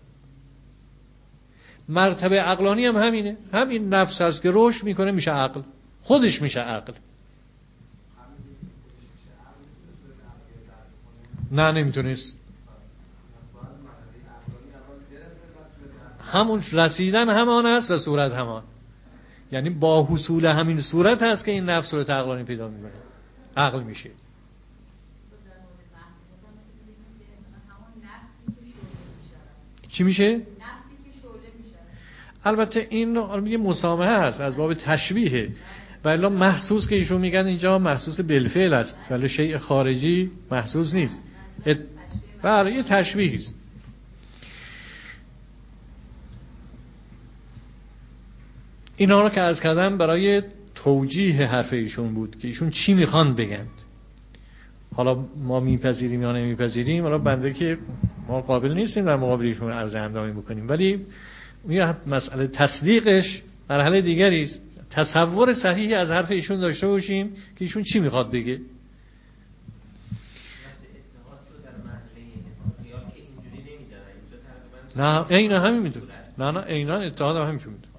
مرتبه عقلانی هم همینه، همین نفس است که رشد میکنه میشه عقل، خودش میشه عقل. نه، نمیتونست. همون رسیدن همان است و صورت همان. یعنی با حصول همین صورت هست که این نفس صورت عقلانی پیدا میکنه، عقل میشه. چی میشه؟ البته این یه مسامحه است از باب تشبیه، ولی محسوس که ایشون میگن اینجا محسوس بالفعل است، ولی شیء خارجی محسوس نیست. بله یه تشبیه است. اینا رو که عرض کردم برای توجیه حرف ایشون بود که ایشون چی میخوان بگن. حالا ما میپذیریم یا نمیپذیریم، حالا بنده که ما قابل نیستیم در مقابل ایشون عرض اندامی بکنیم، ولی یه مسئله تصدیقش مرحله دیگری است. تصور صحیحی از حرف ایشون داشته باشیم که ایشون چی میخواد بگه. نه اینا همین میدونه. نه نه اینا اتحاد هم همینشون میدونه.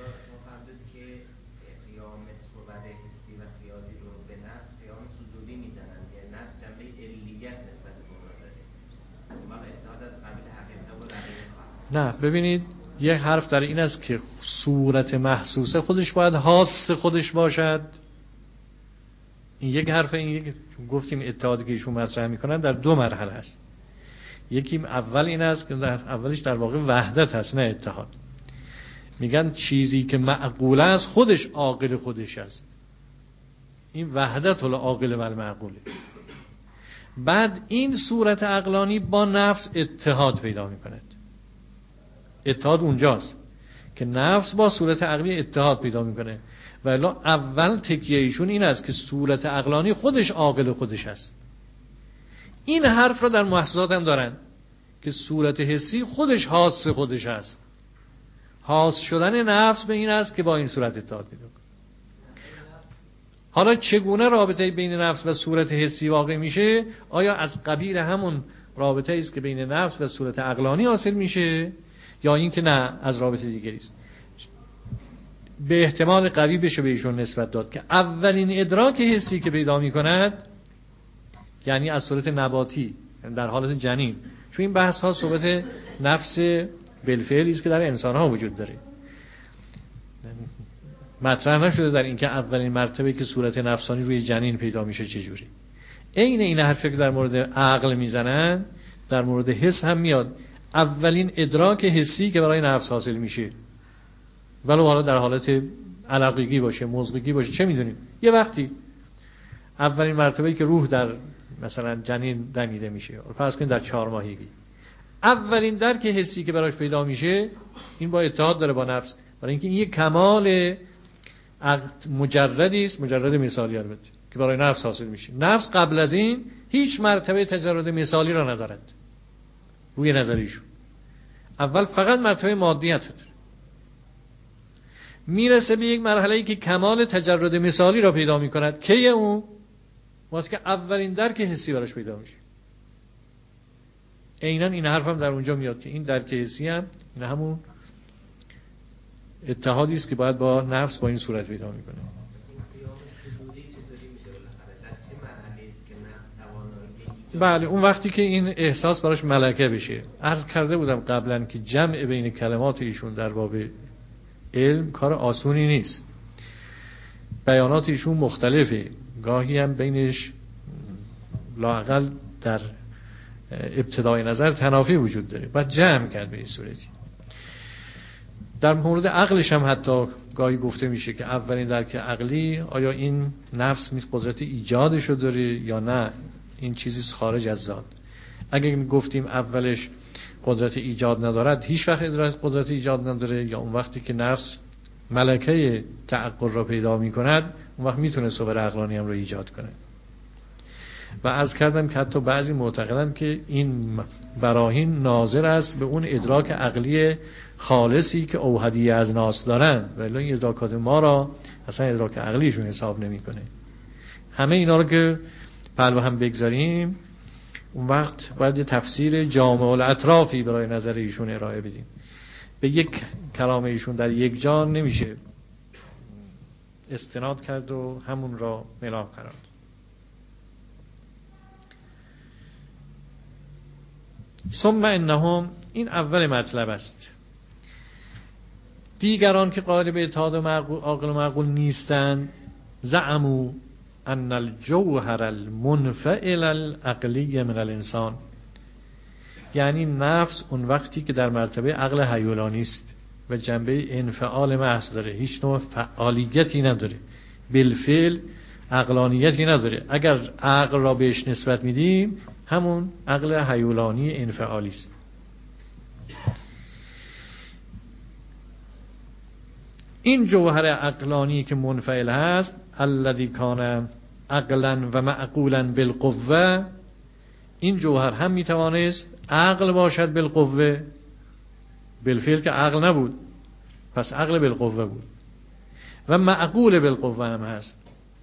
نه ببینید یه حرف در این است که صورت محسوسه خودش باید خاص خودش باشد. این یک حرف. این یک گفتیم اتحادی که ایشون مطرح میکنن در دو مرحله است. یکی اول این است که در اولش در واقع وحدت هست نه اتحاد. میگن چیزی که معقول است خودش عاقل خودش است. این وحدت ولا عاقل و معقوله. بعد این صورت عقلانی با نفس اتحاد پیدا میکند. اتحاد اونجاست که نفس با صورت عقلی اتحاد پیدا میکنه. ولی اول تکیه ایشون این است که صورت عقلانی خودش عاقل خودش است. این حرف را در محسوسات هم دارن که صورت حسی خودش خاص خودش است. خاص شدن نفس به این است که با این صورت اتحاد پیدا کنه. حالا چگونه رابطه بین نفس و صورت حسی واقع میشه؟ آیا از قبیل همون رابطه است که بین نفس و صورت عقلانی حاصل میشه یا این که نه از رابطه دیگری است؟ به احتمال قوی بشه به ایشون نسبت داد که اولین ادراک حسی که پیدا میکند یعنی از صورت نباتی در حالت جنین، چون این بحث ها صحبت نفس بالفعلی است که در انسان ها وجود داره، مطرح نشده در اینکه اولین مرتبه که صورت نفسانی روی جنین پیدا میشه چجوری. عین این حرفی که در مورد عقل میزنن در مورد حس هم میاد. اولین ادراک حسی که برای نفس حاصل میشه ولو حالا در حالت علقگی باشه مزغگی باشه چه میدونیم، یه وقتی اولین مرتبه‌ای که روح در مثلا جنین دمیده میشه، فرض کنید در چهار ماهگی، اولین درک حسی که براش پیدا میشه این با اتحاد داره با نفس، برای اینکه این یک کمال مجردی است، مجرد مثالی البته که برای نفس حاصل میشه. نفس قبل از این هیچ مرتبه تجرد مثالی را ندارد روی نظریشون. اول فقط مرتبه مادیت داره، میرسه به یک مرحله‌ای که کمال تجرد مثالی را پیدا میکند. کی اون؟ وقتی که اولین درک حسی براش پیدا میشه. عیناً این حرفم در اونجا میاد که این درک حسی هم این همون اتحادی است که باید با نفس با این صورت پیدا میکنه. بله اون وقتی که این احساس براش ملکه بشه. عرض کرده بودم قبلا که جمع بین کلمات ایشون در باب علم کار آسونی نیست. بیانات ایشون مختلفه، گاهی هم بینش لااقل در ابتدای نظر تنافی وجود داره، باید جمع کرد به این صورتی. در مورد عقلش هم حتی گاهی گفته میشه که اولین درک عقلی آیا این نفس می قدرت ایجادش رو داره یا نه این چیزی خارج از ذات. اگه گفتیم اولش قدرت ایجاد ندارد هیچ وقت قدرت ایجاد نداره، یا اون وقتی که نفس ملکه تعقل را پیدا می کند اون وقت میتونه صور عقلانی هم رو ایجاد کنه. و عرض کردم که حتی بعضی معتقدن که این براهین ناظر است به اون ادراک عقلی خالصی که اوحدی از ناس دارن، ولی این ادراکات ما را اصلا ادراک عقلیشون حساب نمیکنه. همه اینا رو که پلو هم بگذاریم اون وقت باید تفسیر جامع الاطرافی برای نظر ایشون ارائه بدیم. به یک کلام ایشون در یک جا نمیشه استناد کرد و همون را ملاک قرار داد. ثم انهم، این اول مطلب است، دیگران که قائل به اتحاد عاقل و معقول نیستند زعموا ان الجوهر المنفعل العقلی من الانسان، یعنی نفس اون وقتی که در مرتبه عقل هیولانی است و جنبه انفعال محض داره، هیچ نوع فعالیتی نداره، بالفعل عقلانیتی نداره. اگر عقل را بهش نسبت میدیم همون عقل هیولانی انفعالی است. این جوهر عقلانی که منفعل هست، الذی کان عقلا و معقولا بالقوه، این جوهر هم میتوانست عقل باشد بالقوه، بالفعل که عقل نبود، پس عقل بالقوه بود، و معقول بالقوه هم هست.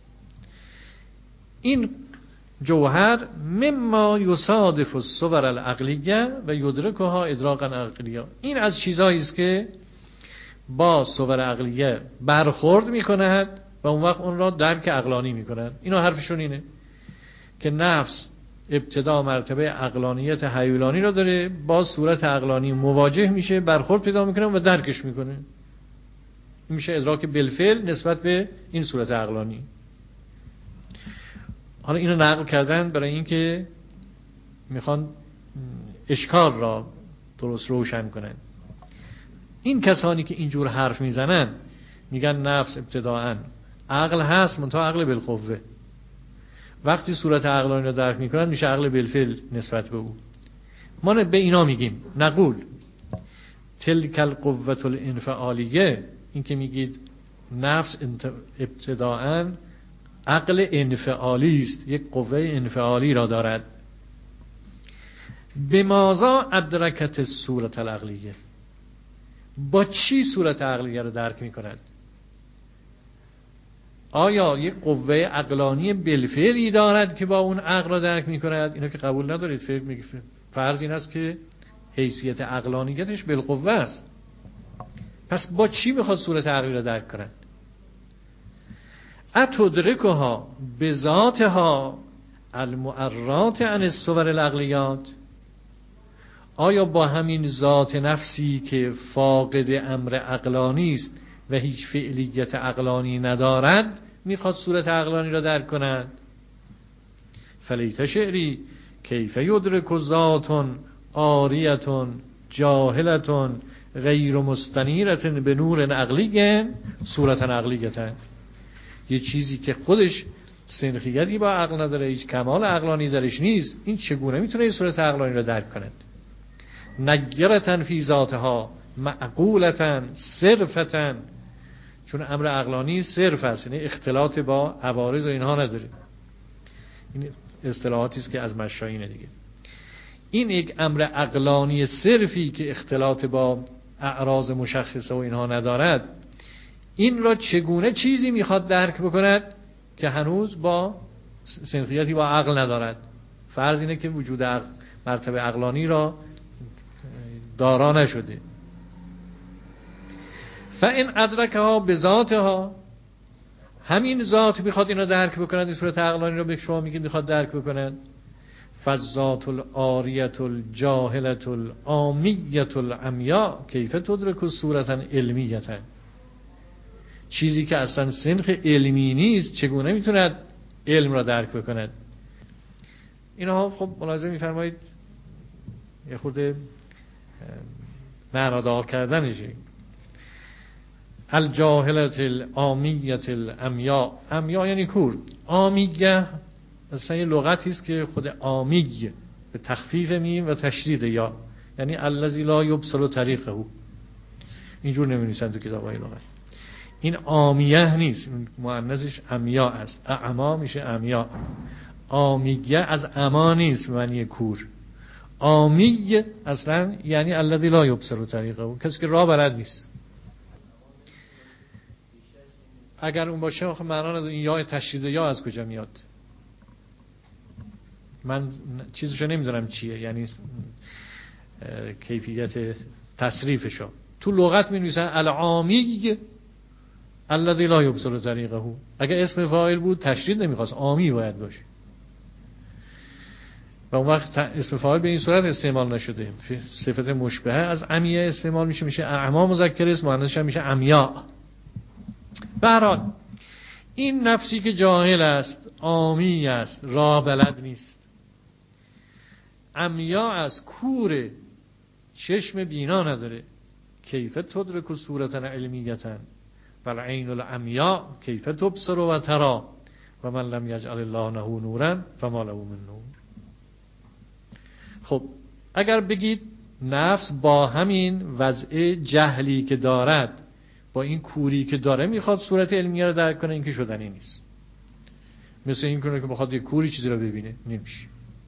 این جوهر مما یصادف الصور العقلیه و یدرکها ادراکا عقلیه، این از چیزهایی است که با صور عقلیه برخورد میکند و اون وقت اون را درک عقلانی میکند. اینا حرفشون اینه که نفس ابتدا مرتبه عقلانیت هیولانی را داره، با صورت عقلانی مواجه میشه، برخورد پیدا میکنه و درکش میکنه. این میشه ادراک بالفعل نسبت به این صورت عقلانی. حالا اینو نقل کردن برای اینکه میخوان اشکال را درست روشن کنن. این کسانی که اینجور حرف میزنن میگن نفس ابتداءً عقل هست منتها عقل بالقوه، وقتی صورت عقلانی را درک میکنن میشه عقل بالفعل نسبت به او. ما به اینا میگیم نقول تلک القوة الانفعالیه، این که میگید نفس ابتداءً عقل انفعالی است، یک قوه انفعالی را دارد. بماذا ادرکت الصورة العقلیه، با چی صورت عقلیه را درک میکند؟ آیا یک قوه عقلانی بالفعلی دارد که با اون عقل را درک میکند؟ اینا که قبول ندارید. فکر میگید فرض این است که حیثیت عقلانیتش بالقوه است، پس با چی میخواد صورت عقلی را درک کند؟ اتدرکها بذاتها المعرات عن الصور العقلیات، آیا با همین ذات نفسی که فاقد امر عقلانی است و هیچ فعلیت عقلانی ندارد میخواد صورت عقلانی را درک کند؟ فلیت شعری کیف یدرک ذات عاریة جاهلة غیر مستنیرة به نور عقلی صورت عقلیة، یه چیزی که خودش سنخیتی با عقل نداره، هیچ کمال عقلانی درش نیست، این چگونه میتونه این صورت عقلانی را درک کند؟ نگرتن فی ذاتها معقولتن صرفتن، چون امر عقلانی صرف است، یعنی اختلاط با عوارض و اینها نداره. این اصطلاحاتی است که از مشایینه دیگه. این یک امر عقلانی صرفی که اختلاط با اعراض مشخصه و اینها ندارد، این را چگونه چیزی میخواد درک بکند که هنوز با سنخیتی با عقل ندارد؟ فرض اینه که وجود عقل مرتبه عقلانی را دارا نشده. فإن ادرکها بذاتها، همین ذات میخواد اینو درک بکند، این صورت عقلانی رو به شما میگید میخواد درک بکند. فالذات العاریة الجاهلة العامیة العمیاء کیف تدرک صورتا علمیة، چیزی که اصلا سنخ علمی نیست چگونه میتوند علم را درک بکند؟ اینها خب ملاحظه میفرمایید یه خورده معنادار کردنشه. الجاهلة العامیة العمیاء، عمیاء یعنی کور، عامیه اصلا یه لغتی است که خود عامی به تخفیف میم و تشدید یا، یعنی الذی لا یبصر طریقه، اینجور نمی‌نویسن تو کتاب‌های لغت. این عامیه نیست، مؤنثش عمیاء است، اعما میشه عمیاء. عامیه از اما نیست معنی کور، عامی اصلا یعنی الذی لا یبصر طریقه، کسی که راه بلد نیست. اگر اون باشه آخه معنا نداره. این یا تشدید یا از کجا میاد؟ من چیزشو نمیدونم چیه، یعنی کیفیت تصریفشو. تو لغت می‌نویسن العامی الذی لا یبصر طریقه، اگر اسم فاعل بود تشدید نمیخواست، عامی باید باشه. و اون وقت اسم فاعل به این صورت استعمال نشده، صفت مشبهه از عمیه استعمال میشه، میشه اعما مذکر است، مؤنثش میشه عمیاء. به هر حال این نفسی که جاهل است، عامی است، راه بلد نیست، عمیاء است، کوره، چشم بینا نداره، کیف تدرک صورتا علمیتا والعین العمیاء کیف تبصر و ترا و من لم یجعل الله له نورا فما له من نور. خب اگر بگید نفس با همین وضع جهلی که دارد، با این کوری که داره میخواد صورت علمیه رو درک کنه، این که شدنی نیست. مثل این کنه که بخواد یک کوری چیزی رو ببینه، نمیشه.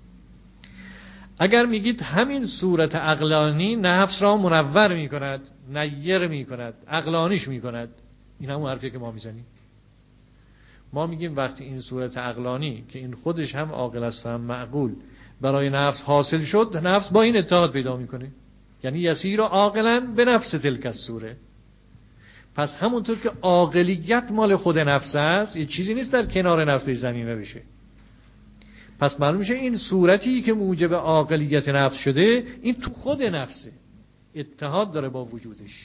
اگر میگید همین صورت عقلانی نفس را منور میکند، نیر میکند، عقلانیش میکند، این همون حرفیه که ما میزنیم. ما میگیم وقتی این صورت عقلانی که این خودش هم عاقل است هم معقول برای نفس حاصل شد، نفس با این اتحاد پیدا میکنه، یعنی یسیر عاقلا به نفس تلک الصوره. پس همونطور که عاقلیت مال خود نفس است، یه چیزی نیست در کنار نفس به زمینه بشه. پس معلوم میشه این صورتی که موجب عاقلیت نفس شده، این تو خود نفسه، اتحاد داره با وجودش.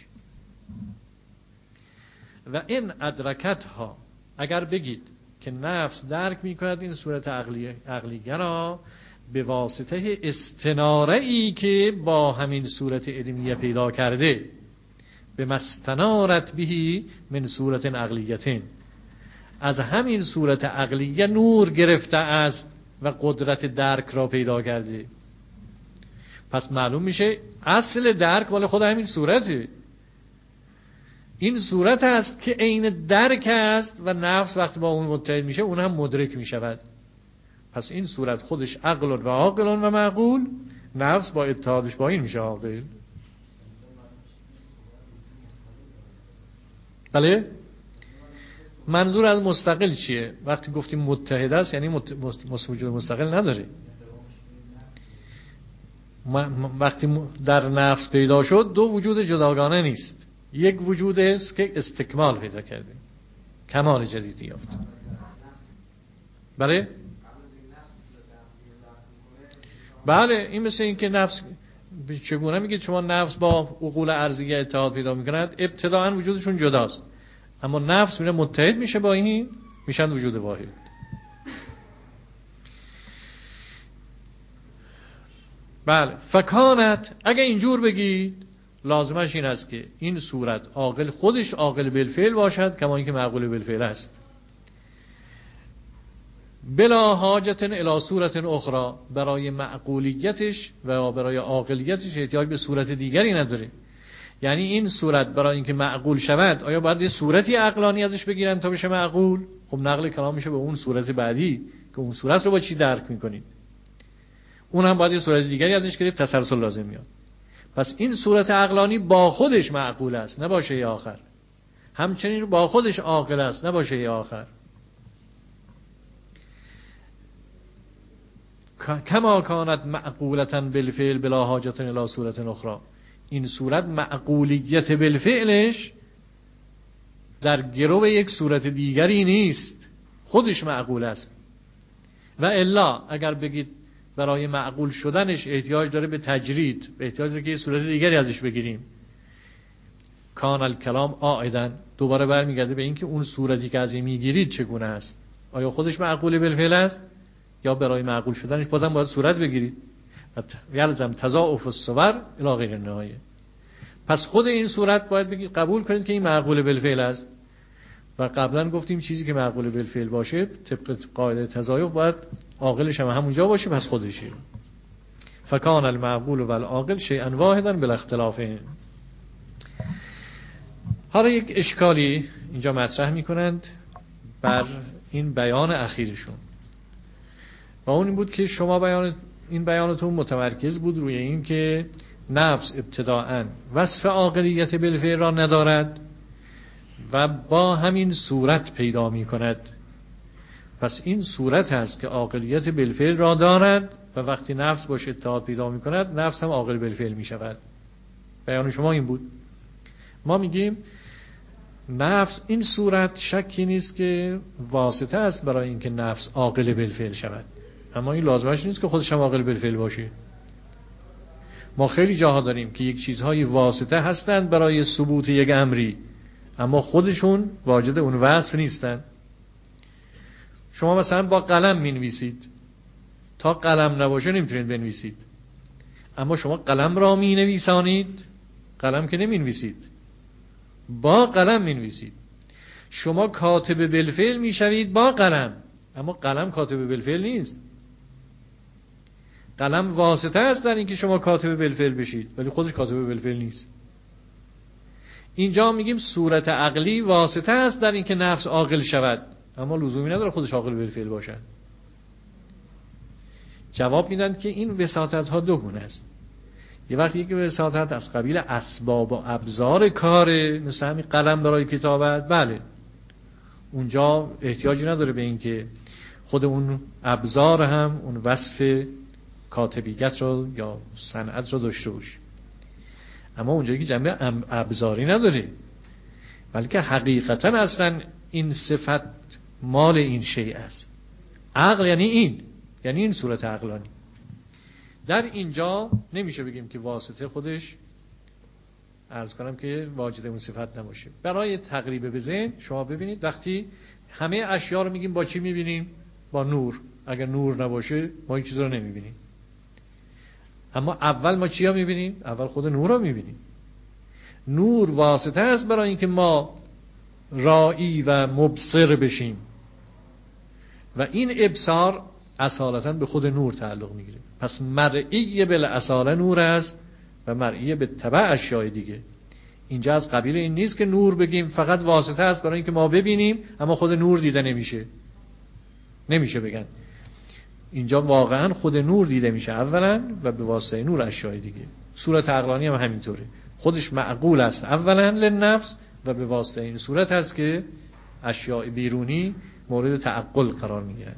و این ادرکت ها، اگر بگید که نفس درک میکند این صورت عقلی عقلیه را به واسطه استناره ای که با همین صورت علمیه پیدا کرده، به مستنارت بهی من صورت عقلیتین، از همین صورت عقلیه نور گرفته است و قدرت درک را پیدا کرده. پس معلوم میشه اصل درک مال خود همین صورته. این صورت است که عین درک است و نفس وقتی با اون متحد میشه اون هم مدرک میشود. پس این صورت خودش عقل و عاقل و معقول، نفس با اتحادش با این میشه عاقل. بله؟ منظور از مستقل چیه؟ وقتی گفتیم متحد است یعنی وجود مستقل نداره. وقتی در نفس پیدا شد دو وجود جداگانه نیست، یک وجود است که استکمال پیدا کرده، کمال جدیدی یافت. بله؟ بله، این مثل این که نفس چگونه میگید شما نفس با عقول ارضیه اتحاد پیدا میکند؟ ابتداءً وجودشون جداست، اما نفس میره متحد میشه با این، میشن وجود واحد. بله، فکانت، اگه اینجور بگید لازمش این است که این صورت عاقل خودش عاقل بالفعل باشد کما اینکه معقول بالفعل است، بلا حاجت الی صورت اخرى، برای معقولیتش و برای عاقلیتش احتیاج به صورت دیگری نداره. یعنی این صورت برای اینکه معقول شود، آیا باید یه صورتی عقلانی ازش بگیرن تا بشه معقول؟ خب نقل کلام میشه به اون صورت بعدی که اون صورت رو با چی درک میکنید، اون هم باید یه صورت دیگری ازش گرفت، تسلسل لازم میاد. پس این صورت عقلانی با خودش معقول است، نباشه یه آخر. همچنین با خودش عاقل است، نباشه یه آخر. کما کانت معقولتا بالفعل بلا حاجت الی صورت اخرى، این صورت معقولیت بالفعلش در گرو یک صورت دیگری نیست، خودش معقول است. و الا اگر بگید برای معقول شدنش احتیاج داره به تجرید، به احتیاج داره که یه صورت دیگری ازش بگیریم، کان الکلام عائدا، دوباره برمیگرده به اینکه اون صورتی که از این میگیرید چگونه است، آیا خودش معقول بالفعل است یا برای معقول شدنش بازم باید صورت بگیرید. یلزم تضاعف الصور الی غیر النهایه. پس خود این صورت باید بگید قبول کنید که این معقول بالفعل است. و قبلا گفتیم چیزی که معقول بالفعل باشه طبق قاعده تضاعف باید عاقلش هم همونجا باشه، پس خودشه. فکان المعقول و العاقل شیئا واحدا بلا اختلاف. حالا یک اشکالی اینجا مطرح میکنند بر این بیان اخیرشون، و اون این بود که شما بیان این بیانتون متمرکز بود روی این که نفس ابتداءً وصف عاقلیت بالفعل را ندارد و با همین صورت پیدا می کند. پس این صورت هست که عاقلیت بالفعل را دارد و وقتی نفس باشه اتحاد پیدا می کند، نفس هم عاقل بالفعل می شود. بیان شما این بود. ما میگیم نفس این صورت شکی نیست که واسطه است برای اینکه نفس عاقل بالفعل شود، اما این لازمش نیست که خودش هم عاقل بالفعل باشه. ما خیلی جاها داریم که یک چیزهای واسطه هستند برای ثبوت یک امری، اما خودشون واجد اون وصف نیستن. شما مثلا با قلم می‌نویسید، تا قلم نباشه نمیتونید بنویسید، اما شما قلم را می‌نویسانید قلم که نمی نویسید، با قلم می نویسید. شما کاتب بالفعل می شوید با قلم، اما قلم کاتب بالفعل نیست. قلم واسطه است در اینکه شما کاتب بالفعل بشید، ولی خودش کاتب بالفعل نیست. اینجا میگیم صورت عقلی واسطه است در اینکه نفس عاقل شود، اما لزومی نداره خودش عاقل بالفعل باشد. جواب میدن که این وساطت ها دو گونه است. یه وقتی که وساطت از قبیل اسباب و ابزار کاره، مثل همین قلم برای کتابت، بله اونجا احتیاجی نداره به این که خود اون ابزار هم اون وصف کاتبیت رو یا صنعت رو داشته باشه. اما اونجایی که جنبه ابزاری نداره، بلکه حقیقتا اصلا این صفت مال این شیء است. عقل یعنی این، یعنی این صورت عقلانی. در اینجا نمیشه بگیم که واسطه خودش عرض کنم که واجد اون صفت نباشه. برای تقریب به ذهن شما ببینید وقتی همه اشیا رو میگیم با چی میبینیم؟ با نور. اگر نور نباشه ما این چیز رو نمیبینیم. اما اول ما چی ها میبینیم؟ اول خود نور رو میبینیم. نور واسطه است برای اینکه ما رائی و مبصر بشیم و این ابصار اصالتا به خود نور تعلق میگیره. پس مرئی بالاصاله نور است و مرئی به تبع اشیاء دیگه. اینجا از قبیل این نیست که نور بگیم فقط واسطه است برای اینکه ما ببینیم اما خود نور دیده نمیشه. نمیشه بگن. اینجا واقعا خود نور دیده میشه اولا و به واسطه نور اشیاء دیگه. صورت عقلانی هم همینطوره. خودش معقول است اولا للنفس و به واسطه این صورت هست که اشیاء بیرونی مورد تعقل قرار میگیرن.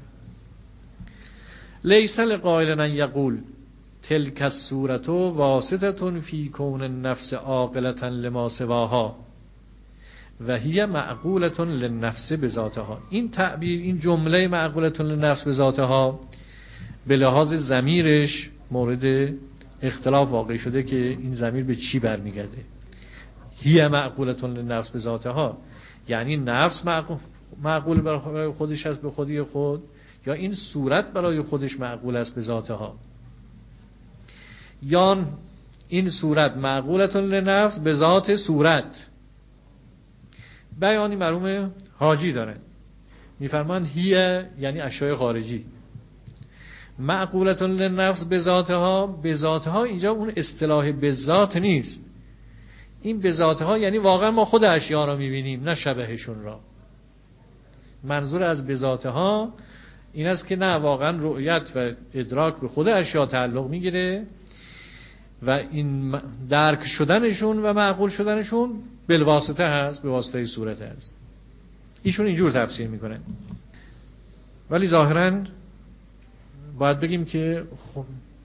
لیس لقائل ان یقول تلک الصورة واسطة فی کون النفس عاقلة لما سواها و هی معقولة للنفس بذاتها. این تعبیر، این جمله معقولة للنفس بذاتها به لحاظ ضمیرش مورد اختلاف واقع شده که این ضمیر به چی برمیگرده. هی معقولة للنفس بذاتها یعنی نفس معقول معقول برای خودش است به خودی خود، یا این صورت برای خودش معقول است به ذاتها، یا این صورت معقولة للنفس به ذات صورت. بیانی مرحوم حاجی دارن میفرمان هی یعنی اشیاء خارجی، معقولة للنفس به ذاتها. به ذاتها اینجا اون اصطلاح به ذات نیست، این به ذاتها یعنی واقعا ما خود اشیاء را میبینیم نه شبهشون را. منظور از به ذاتها این است که نه واقعا رؤیت و ادراک به خود اشیاء تعلق میگیره و این درک شدنشون و معقول شدنشون بالواسطه هست، به واسطه صورت هست. ایشون اینجور تفسیر میکنن، ولی ظاهرا باید بگیم که خب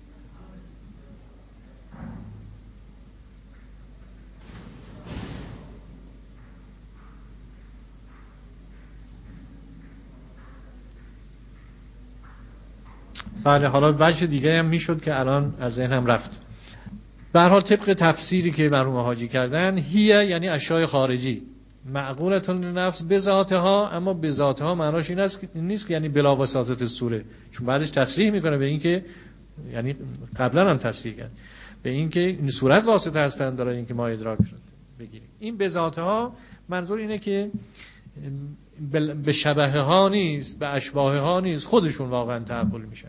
بله حالا وجه دیگه هم میشد که الان از ذهنم رفت. به هر حال طبق تفسیری که مرحوم حاجی کردن هی یعنی اشیاء خارجی، معقولة للنفس به ذاتها. اما به ذاتها معناش این است نیست که یعنی بلا واسطه سوره، چون بعدش تصریح میکنه به این که یعنی قبلا هم تصریح کرد به این که این صورت واسطه هستند برای اینکه ما ادراک شد بگیریم. این به ذاتها منظور اینه که به شبه ها نیست، به اشباه ها نیست، خودشون واقعا تعقل میشن.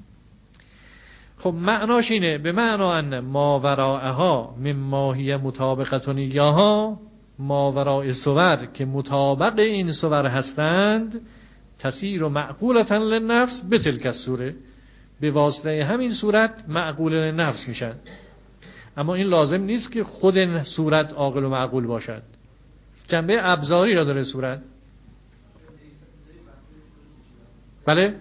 خب معناش اینه به معنا ان ما وراءها مما هی مطابقة ایاها، ما وراء صور که مطابق این صور هستند، تسیر معقولة للنفس به تلک الصوره، به واسطه همین صورت معقول للنفس میشن. اما این لازم نیست که خود صورت عاقل و معقول باشد، جنبه ابزاری را داره صورت. بله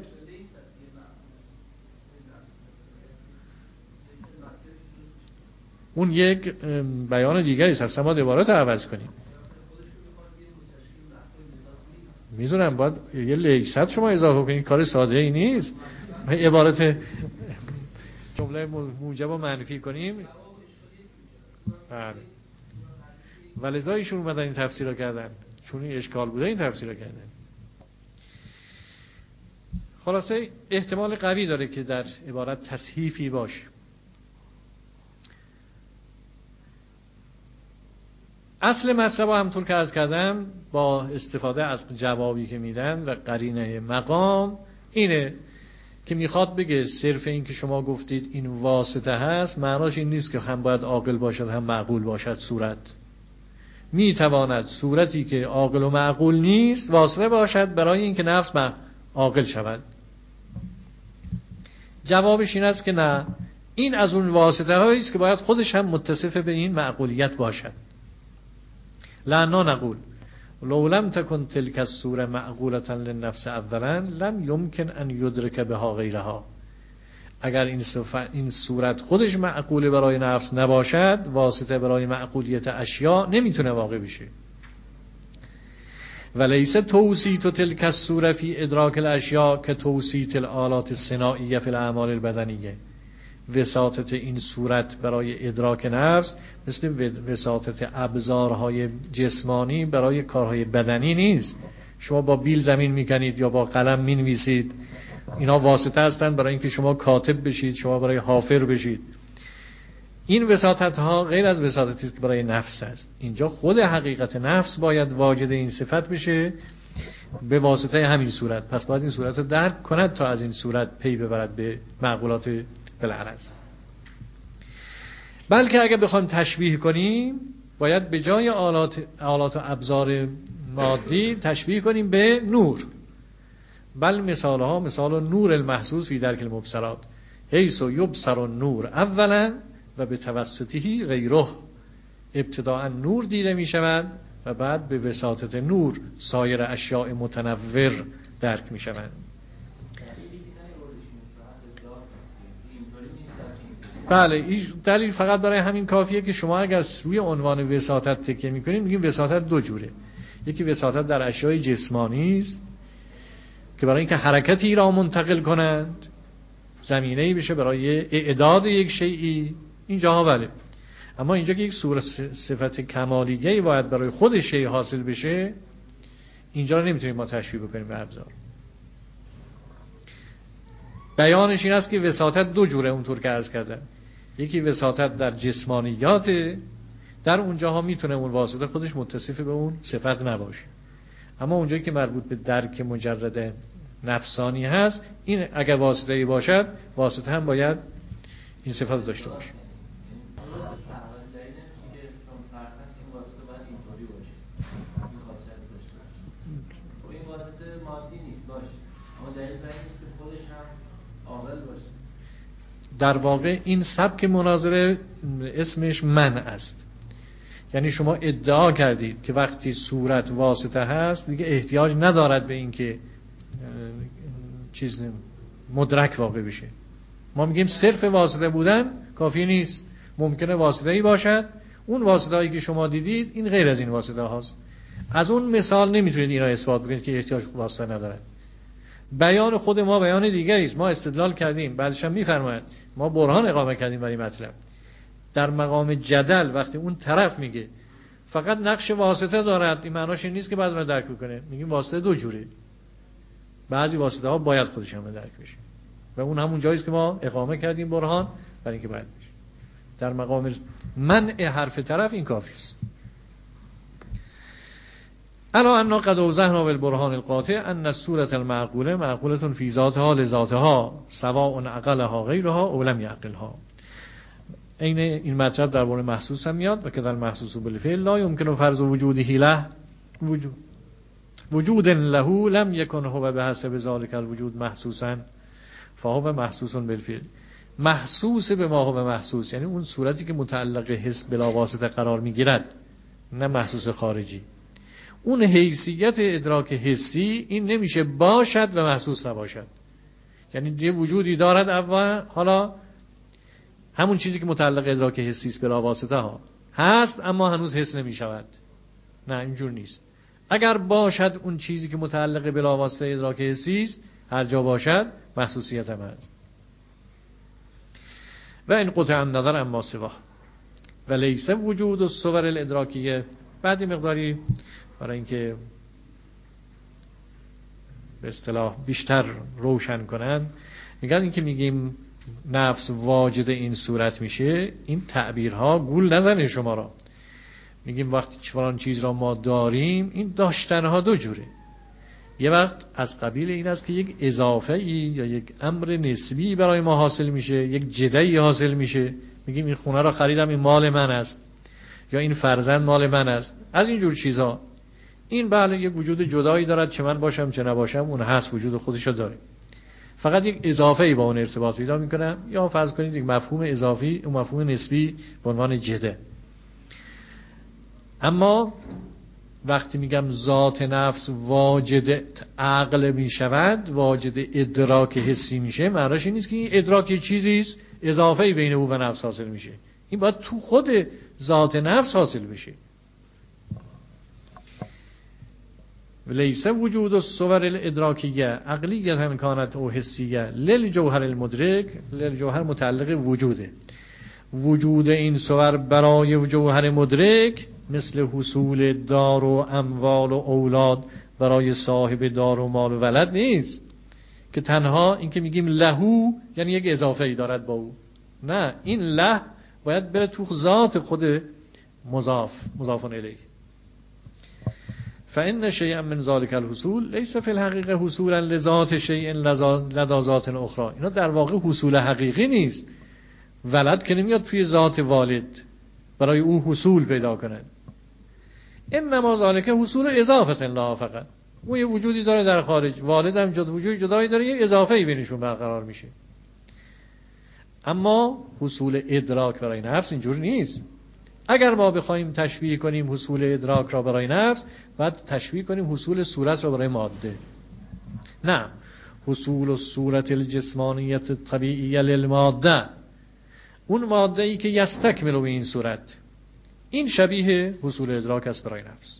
اون یک بیان دیگری است، ما عبارت رو عوض کنیم. میدونم باید یه لیست شما اضافه کنید، کار ساده ای نیست عبارت جمله موجب و منفی کنیم. بله ولذا ایشون اومدن این تفسیر رو کردن، چون این اشکال بوده این تفسیر رو کردن. خلاصه احتمال قوی داره که در عبارت تصحیفی باشه. اصل مطلب همونطور که عرض کردم با استفاده از جوابی که میدن و قرینه مقام اینه که میخواد بگه صرف این که شما گفتید این واسطه هست معناش این نیست که هم باید عاقل باشد هم معقول باشد. صورت میتواند صورتی که عاقل و معقول نیست واسطه باشد برای اینکه نفس عاقل شود. جوابش این است که نه، این از اون واسطه هایی است که باید خودش هم متصف به این معقولیت باشد. لعنا نقول لو لم تكن تلك الصوره معقوله للنفس اولا لم يمكن ان يدرك بها غيرها. اگر این این صورت خودش معقوله برای نفس نباشد، واسطه برای معقولیت اشیاء نمیتونه واقع بشه. ولیس توسیط تلك الصوره فی ادراک الاشیاء که توسیط الآلات الصناعیه فی الاعمال البدنیه. وساطت این صورت برای ادراک نفس مثل وساطت ابزارهای جسمانی برای کارهای بدنی نیست. شما با بیل زمین میکنید یا با قلم مینویسید، اینا واسطه هستند برای اینکه شما کاتب بشید، شما برای حافظ بشید. این وساطت ها غیر از وساطتی است که برای نفس است. اینجا خود حقیقت نفس باید واجد این صفت بشه به واسطه همین صورت. پس باید این صورت رو درک کند تا از این صورت پی ببرد به معقولات بالعرض. بلکه اگر بخوایم تشبیه کنیم باید به جای آلات آلات و ابزار مادی تشبیه کنیم به نور. بل مثالها مثال نور المحسوس فی درک المبصرات حیث یبصر النور اولا و به توسطه غیره. ابتداء نور دیده می شود و بعد به وساطت نور سایر اشیاء متنور درک می شوند. بله، این دلیل فقط برای همین کافیه که شما اگر روی عنوان وساطت تکیه میکنید میگیم وساطت دو جوره. یکی وساطت در اشیاء جسمانی است که برای اینکه حرکتی را منتقل کنند، زمینه‌ای بشه برای اعداد یک شیئی، اینجاها بله. اما اینجا که یک صورت صفت کمالیه‌ای باید برای خود شیء حاصل بشه، اینجا رو نمیتونیم ما تشبیه بکنیم به ابزار. بیانش این است که وساطت دو جوره اونطور که عرض کردم. یکی وساطت در جسمانیات، در اونجاها میتونه اون واسطه خودش متصف به اون صفت نباشه. اما اونجایی که مربوط به درک مجرد نفسانی هست، این اگر واسطه‌ای باشد، واسطه هم باید این صفت رو داشته باشه. این واسطه مادی نیست باشه، اما دلیل بر این نیست که خودش هم عاقل باشه. در واقع این سبک مناظره اسمش من است. یعنی شما ادعا کردید که وقتی صورت واسطه هست دیگه احتیاج ندارد به این که چیز مدرک واقع بشه. ما میگیم صرف واسطه بودن کافی نیست، ممکنه واسطه‌ای باشد. اون واسطه‌ای که شما دیدید این غیر از این واسطه هاست. از اون مثال نمیتونید اینا اثبات بکنید که احتیاج واسطه ندارد. بیان خود ما بیان دیگری است. ما استدلال کردیم، بعدش هم میفرمایند ما برهان اقامه کردیم برای مطلب. در مقام جدل وقتی اون طرف میگه فقط نقش واسطه دارد، این معناش این نیست که بعد اون رو درک بکنه. میگیم واسطه دو جوره، بعضی واسطه ها باید خودش هم درک بشه و اون همون جایی است که ما اقامه کردیم برهان برای اینکه باید بشه. در مقام منع حرف طرف این کافی است. الا ان قد اوضحنا بالبرهان القاطع ان الصوره المعقوله معقوله فی ذاتها لذاتها سواء عقلها غیرها او لم یعقلها. این این مطلب در مورد محسوس هم میاد و که در محسوس بالفعل لا يمكن فرض وجوده له وجود وجود له لم يكن هو بحسب ذلك الوجود محسوسا فهو محسوس بالفعل. محسوس به ما هو محسوس یعنی اون صورتی که متعلق حس بلا واسطه قرار میگیرد، نه محسوس خارجی. اون حیثیت ادراک حسی این نمیشه باشد و محسوس نباشد. یعنی یه وجودی دارد اول، حالا همون چیزی که متعلق ادراک حسی است بلا واسطه ها هست اما هنوز حس نمی شود. نه اینجور نیست. اگر باشد اون چیزی که متعلق بلا واسطه ادراک حسی است، هر جا باشد محسوسیت هم هست. و این قطع النظر اما سوا و لیس وجود الصور الادراکیه. بعدی مقداری برای اینکه به اصطلاح بیشتر روشن کنن میگن اینکه میگیم نفس واجد این صورت میشه، این تعبیرها گول نزنه شما را. میگیم وقتی فلان چیز را ما داریم، این داشتنها دو جوره. یه وقت از قبیل این است که یک اضافه ای یا یک امر نسبی برای ما حاصل میشه، یک جدی حاصل میشه، میگیم این خونه را خریدم، این مال من است، یا این فرزند مال من است، از این جور چیزها. این بله یک وجود جدایی دارد، چه من باشم چه نباشم اون هست، وجود خودش رو داره، فقط یک اضافه ای با اون ارتباط پیدا میکنه، یا فرض کنید یک مفهوم اضافی و مفهوم نسبی به عنوان جده. اما وقتی میگم ذات نفس واجد عقل میشود، واجد ادراک حسی میشه، معناش این نیست که این ادراک چیزی است اضافه بین او و نفس حاصل میشه، این باید تو خود ذات نفس حاصل بشه. ولیس وجود الصور الادراکیه عقلیه کانت او حسیه للجوهر المدرک. للجوهر متعلق وجوده، وجود این صور برای جوهر مدرک مثل حصول دار و اموال و اولاد برای صاحب دار و مال و ولد نیست که تنها این که میگیم لهو یعنی یک اضافه ای دارد با او. نه، این له باید بره تو ذات خود مضاف مضاف الیه. فإن شیئا من ذلك الحصول ليس في الحقیقه حصولا لذات شیء لدى ذات اخرى. اینا در واقع حصول حقیقی نیست. ولد که نمیاد توی ذات والد برای او حصول پیدا کنند. انما ذلك حصول اضافه الله فقط. او یه وجودی داره در خارج، والد هم جدا وجود جدایی داره، یه اضافه ای بینشون برقرار میشه. اما حصول ادراک برای نفس اینجور نیست. اگر ما بخوایم تشبیه کنیم حصول ادراک را برای نفس، بعد تشبیه کنیم حصول صورت را برای ماده. نه، حصول الصورت الجسمانیت الطبیعیه للماده، اون ماده ای که یستکمل به این صورت، این شبیه حصول ادراک است برای نفس.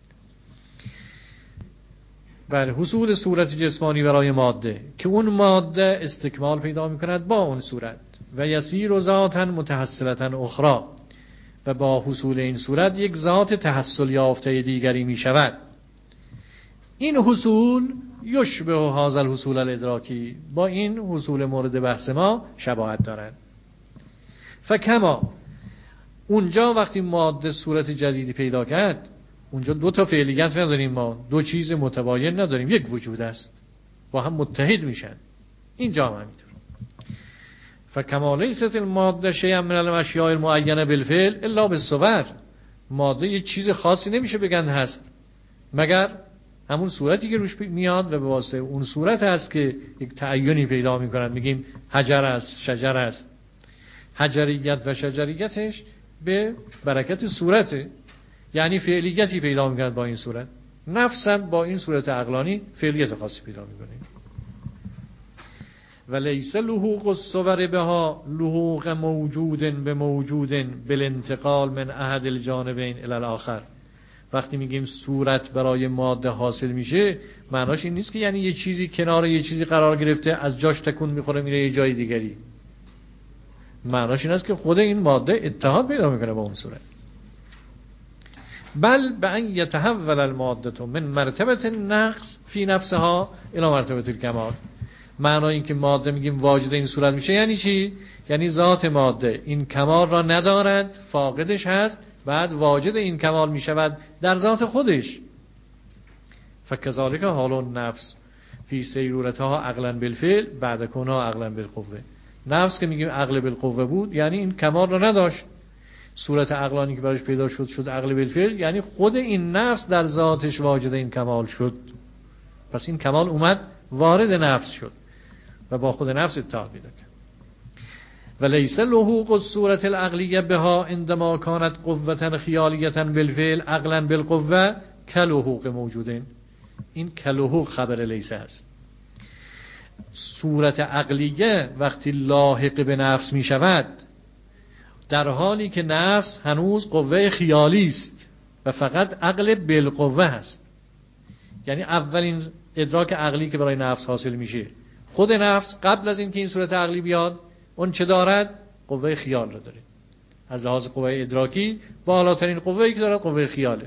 بله، حصول صورت جسمانی برای ماده که اون ماده استکمال پیدا میکند با اون صورت و یسیر ذاتا متحصلتا اخرى، و با حصول این صورت یک ذات تحصل یافته دیگری می شود. این حصول یشبه هذا الحصول الادراکی، با این حصول مورد بحث ما شباهت دارد. فکما اونجا وقتی ماده صورت جدیدی پیدا کرد، اونجا دو تا فعلیت نداریم، ما دو چیز متباین نداریم، یک وجود است، با هم متحد میشن. اینجا هم همینطور. فکما لیست الماده شیئا من الاشیاء المعینه بالفعل الا بالصور، ماده یه چیز خاصی نمیشه بگن هست مگر همون صورتی که روش میاد و به واسطه اون صورت هست که یک تعینی پیدا میکنن. میگیم حجر است، شجر است. حجریت و شجریتش به برکت صورته، یعنی فعلیتی پیدا میکنه با این صورت. نفسم با این صورت عقلانی فعلیت خاصی پیدا میکنه. و لیس لحوق الصور بها لحوق موجود به موجود بالانتقال من احد الجانبین الی الاخر. وقتی میگیم صورت برای ماده حاصل میشه، معناش این نیست که یعنی یه چیزی کنار یه چیزی قرار گرفته از جاش تکون میخوره میره یه جای دیگری. معناش این است که خود این ماده اتحاد پیدا میکنه با اون صورت. بل به ان یتحول الماده من مرتبه النقص فی نفسها الی مرتبه الکمال. معنای این که ماده میگیم واجد این صورت میشه یعنی چی؟ یعنی ذات ماده این کمال را ندارد، فاقدش هست، بعد واجد این کمال میشود در ذات خودش. فکذالک حال النفس فی سیرورتها عقلا بالفعل بعد کونها عقلا بالقوه. نفس که میگیم عقل بالقوه بود یعنی این کمال را نداشت، صورت عقلانی که براش پیدا شد شد عقل بالفعل، یعنی خود این نفس در ذاتش واجد این کمال شد. پس این کمال اومد وارد نفس شد و با خود نفس اتحاد پیدا کرد. و لیس لحوق الصورت العقلیه بها عندما کانت قوة خیالیه بالفعل عقلا بالقوه کلحوق موجودین. این کلحوق خبر لیس است. صورت عقلیه وقتی لاحق به نفس می شود در حالی که نفس هنوز قوه خیالی است و فقط عقل بالقوه است. یعنی اولین ادراک عقلی که برای نفس حاصل میشه، خود نفس قبل از اینکه این صورت عقلی بیاد اون چه دارد؟ قوه خیال رو داره. از لحاظ قوه ادراکی بالاترین قوه‌ای که دارد قوه خیاله.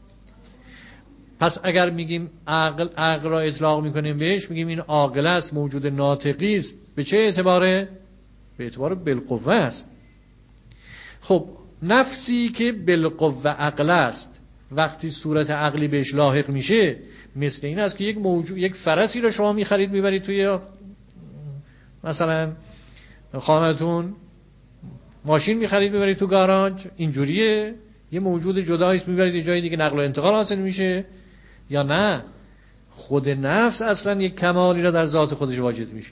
پس اگر میگیم عقل عقل را اطلاق میکنیم بهش، میگیم این عاقل است، موجود ناطقی است، به چه اعتباره؟ به اعتبار بالقوه است. خب نفسی که بالقوه عقل است وقتی صورت عقلی بهش لاحق میشه مثل این است که یک موجود یک فرسی رو شما میخرید میبرید توی مثلا خانه‌تون، ماشین میخرید میبرید تو گاراژ، اینجوریه یه موجود جدایی است میبرید یه جای دیگه نقل و انتقال حاصل میشه؟ یا نه خود نفس اصلا یک کمالی را در ذات خودش واجد میشه.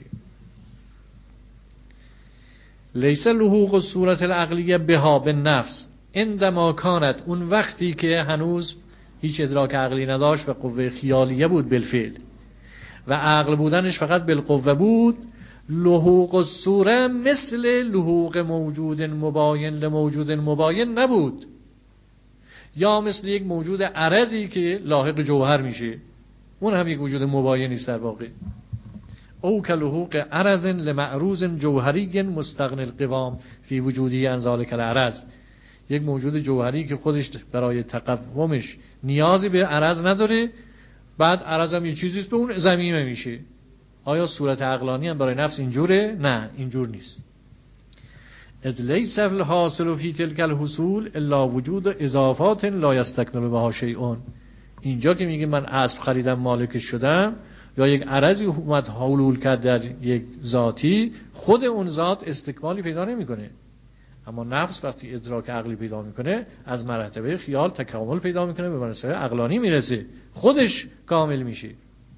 لیس لحوق الصورت العقلیه بها به نفس عندما کانت، اون وقتی که هنوز هیچ ادراک عقلی نداشت و قوه خیالیه بود بالفعل و عقل بودنش فقط بالقوه بود، لحوق الصوره مثل لحوق موجود مباین لموجود مباین نبود، یا مثل یک موجود عرضی که لاحق جوهر میشه، اون هم یک وجود مباین است در واقع. او کلحوق عرض لمعروض جوهری مستغن القوام فی وجودی عن ذلک العرض، یک موجود جوهری که خودش برای تقومش نیازی به عرض نداره، بعد عرض هم یه چیزیست به اون ضمیمه میشه. آیا صورت عقلانی هم برای نفس اینجوره؟ نه اینجور نیست. از لیس الحاصل فی تلک الحصول الا وجود اضافات لا یستکمل بها شیء. اینجا که میگه من اسب خریدم مالکش شدم یا یک عرضی اومد حلول کرد در یک ذاتی، خود اون ذات استکمالی پیدا نمیکنه. اما نفس وقتی ادراک عقلی پیدا میکنه از مرتبه خیال تکامل پیدا میکنه به مرتبه عقلانی میرسه، خودش کامل میشه.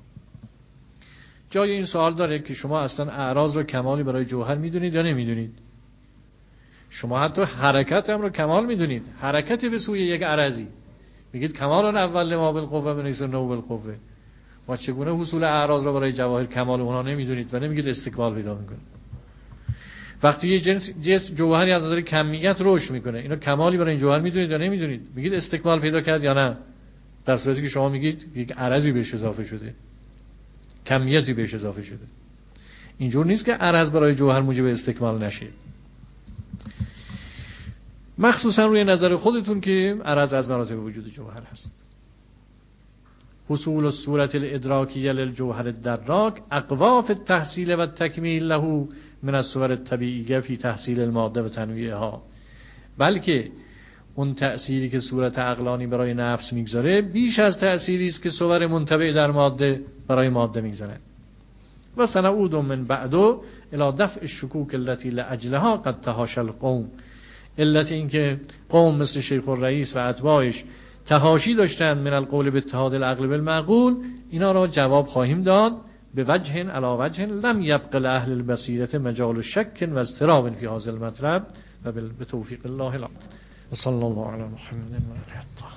جای این سوال داره که شما اصلا اعراض رو کمالی برای جوهر میدونید یا نمیدونید؟ شما حتی حرکت هم رو کمال میدونید، حرکت به سوی یک عرضی میگید کمال اول ما بالقوه بنیس نو بالقوه، و چگونه حصول اعراض رو برای جواهر کمال اونها نمیدونید و نمیگید استکمال پیدا میکنه؟ وقتی یه جنس جسم جوهری از نظر کمیت رشد میکنه، اینا کمالی برای این جوهر میدونید یا نمیدونید؟ میگید استکمال پیدا کرد یا نه؟ در صورتی که شما میگید یک عرضی بهش اضافه شده، کمیتی بهش اضافه شده. اینجور نیست که عرض برای جوهر موجب استکمال نشه، مخصوصا روی نظر خودتون که عرض از مراتب وجود جوهر هست. حصول الصورت الادراکیه للجوهر الدراک اقواف التحصیل و التکمیل له من الصور الطبیعیه فی تحصیل الماده و تنویعها. بلکه اون تأثیری که صورت عقلانی برای نفس میگذاره بیش از تأثیری است که صور منطبع در ماده برای ماده میگذاره. و سنعود من بعدو الی دفع الشکوک التي لاجلها قد تحاشى القوم. علت این که قوم مثل شیخ الرئیس و اتباعش تحاشی داشتن من القول باتحاد العقل بالمعقول، اینا را جواب خواهیم داد به وجه علی وجه لم یبق لاهل البصیرة مجال الشک و اضطراب فی هذا المطلب و بتوفیق الله العظیم. صلی الله علی محمد و آله.